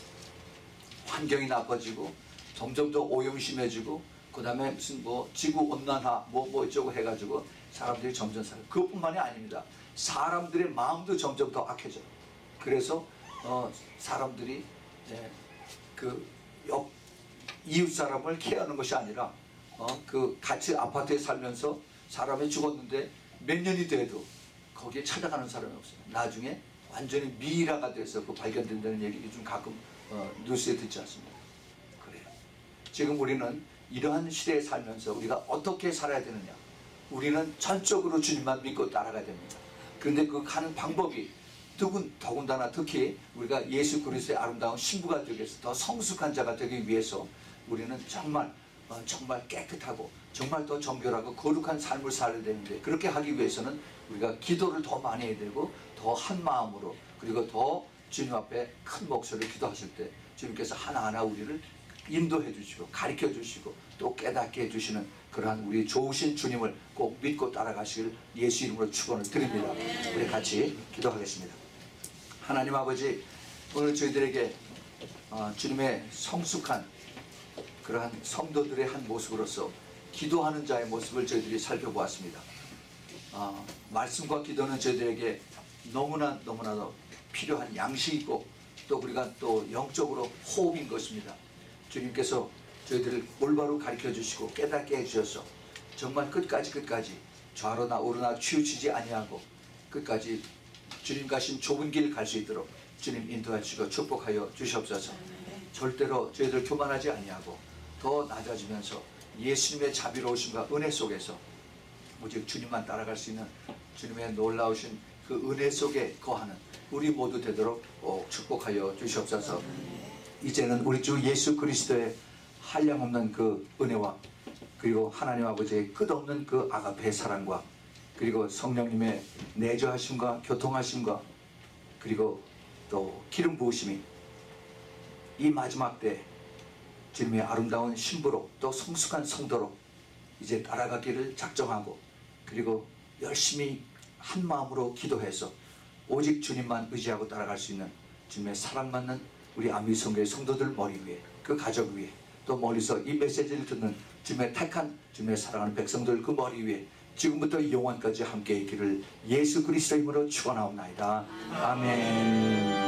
환경이 나빠지고 점점 더 오염심해지고 그 다음에 무슨 뭐 지구온난화 뭐 뭐 이쩌고 해가지고 사람들이 점점 살아요. 그것뿐만이 아닙니다. 사람들의 마음도 점점 더 악해져요. 그래서 어, 사람들이 예, 그 옆 이웃 사람을 케어하는 것이 아니라 어, 그 같이 아파트에 살면서 사람이 죽었는데 몇 년이 돼도 거기에 찾아가는 사람이 없어요. 나중에 완전히 미이라가 돼서 그 발견된다는 얘기 좀 가끔 어, 뉴스에 듣지 않습니다. 그래요. 지금 우리는 이러한 시대에 살면서 우리가 어떻게 살아야 되느냐? 우리는 전적으로 주님만 믿고 따라가야 됩니다. 그런데 그 가는 방법이 더군, 더군다나 특히 우리가 예수 그리스도의 아름다운 신부가 되기 위해서 더 성숙한 자가 되기 위해서 우리는 정말 어, 정말 깨끗하고 정말 더 정결하고 거룩한 삶을 살아야 되는데 그렇게 하기 위해서는 우리가 기도를 더 많이 해야 되고 더 한 마음으로 그리고 더 주님 앞에 큰 목소리로 기도하실 때 주님께서 하나하나 우리를 인도해 주시고 가르쳐 주시고 또 깨닫게 해주시는 그러한 우리 좋으신 주님을 꼭 믿고 따라가시길 예수 이름으로 축원을 드립니다. 우리 같이 기도하겠습니다. 하나님 아버지 오늘 저희들에게 어, 주님의 성숙한 그러한 성도들의 한 모습으로서 기도하는 자의 모습을 저희들이 살펴보았습니다. 어, 말씀과 기도는 저희들에게 너무나 너무나도 필요한 양식이고 또 우리가 또 영적으로 호흡인 것입니다. 주님께서 저희들을 올바로 가르쳐 주시고 깨닫게 해주셔서 정말 끝까지 끝까지 좌로나 우로나 치우치지 아니하고 끝까지 주님 가신 좁은 길 갈 수 있도록 주님 인도해 주시고 축복하여 주시옵소서. 절대로 저희들 교만하지 아니하고 더 낮아지면서 예수님의 자비로우심과 은혜 속에서 오직 주님만 따라갈 수 있는 주님의 놀라우신 그 은혜 속에 거하는 우리 모두 되도록 꼭 축복하여 주시옵소서. 이제는 우리 주 예수 그리스도의 한량없는 그 은혜와 그리고 하나님 아버지의 끝없는 그 아가페의 사랑과 그리고 성령님의 내주하심과 교통하심과 그리고 또 기름 부으심이 이 마지막 때 주님의 아름다운 신부로 또 성숙한 성도로 이제 따라가기를 작정하고 그리고 열심히 한 마음으로 기도해서 오직 주님만 의지하고 따라갈 수 있는 주님의 사랑받는 우리 안미성교회 성도들 머리 위에 그 가족 위에 또 멀리서 이 메시지를 듣는 주님의 택한 주님의 사랑하는 백성들 그 머리 위에 지금부터 영원까지 함께 있기를 예수 그리스도 이름으로 축원하옵나이다. 아멘.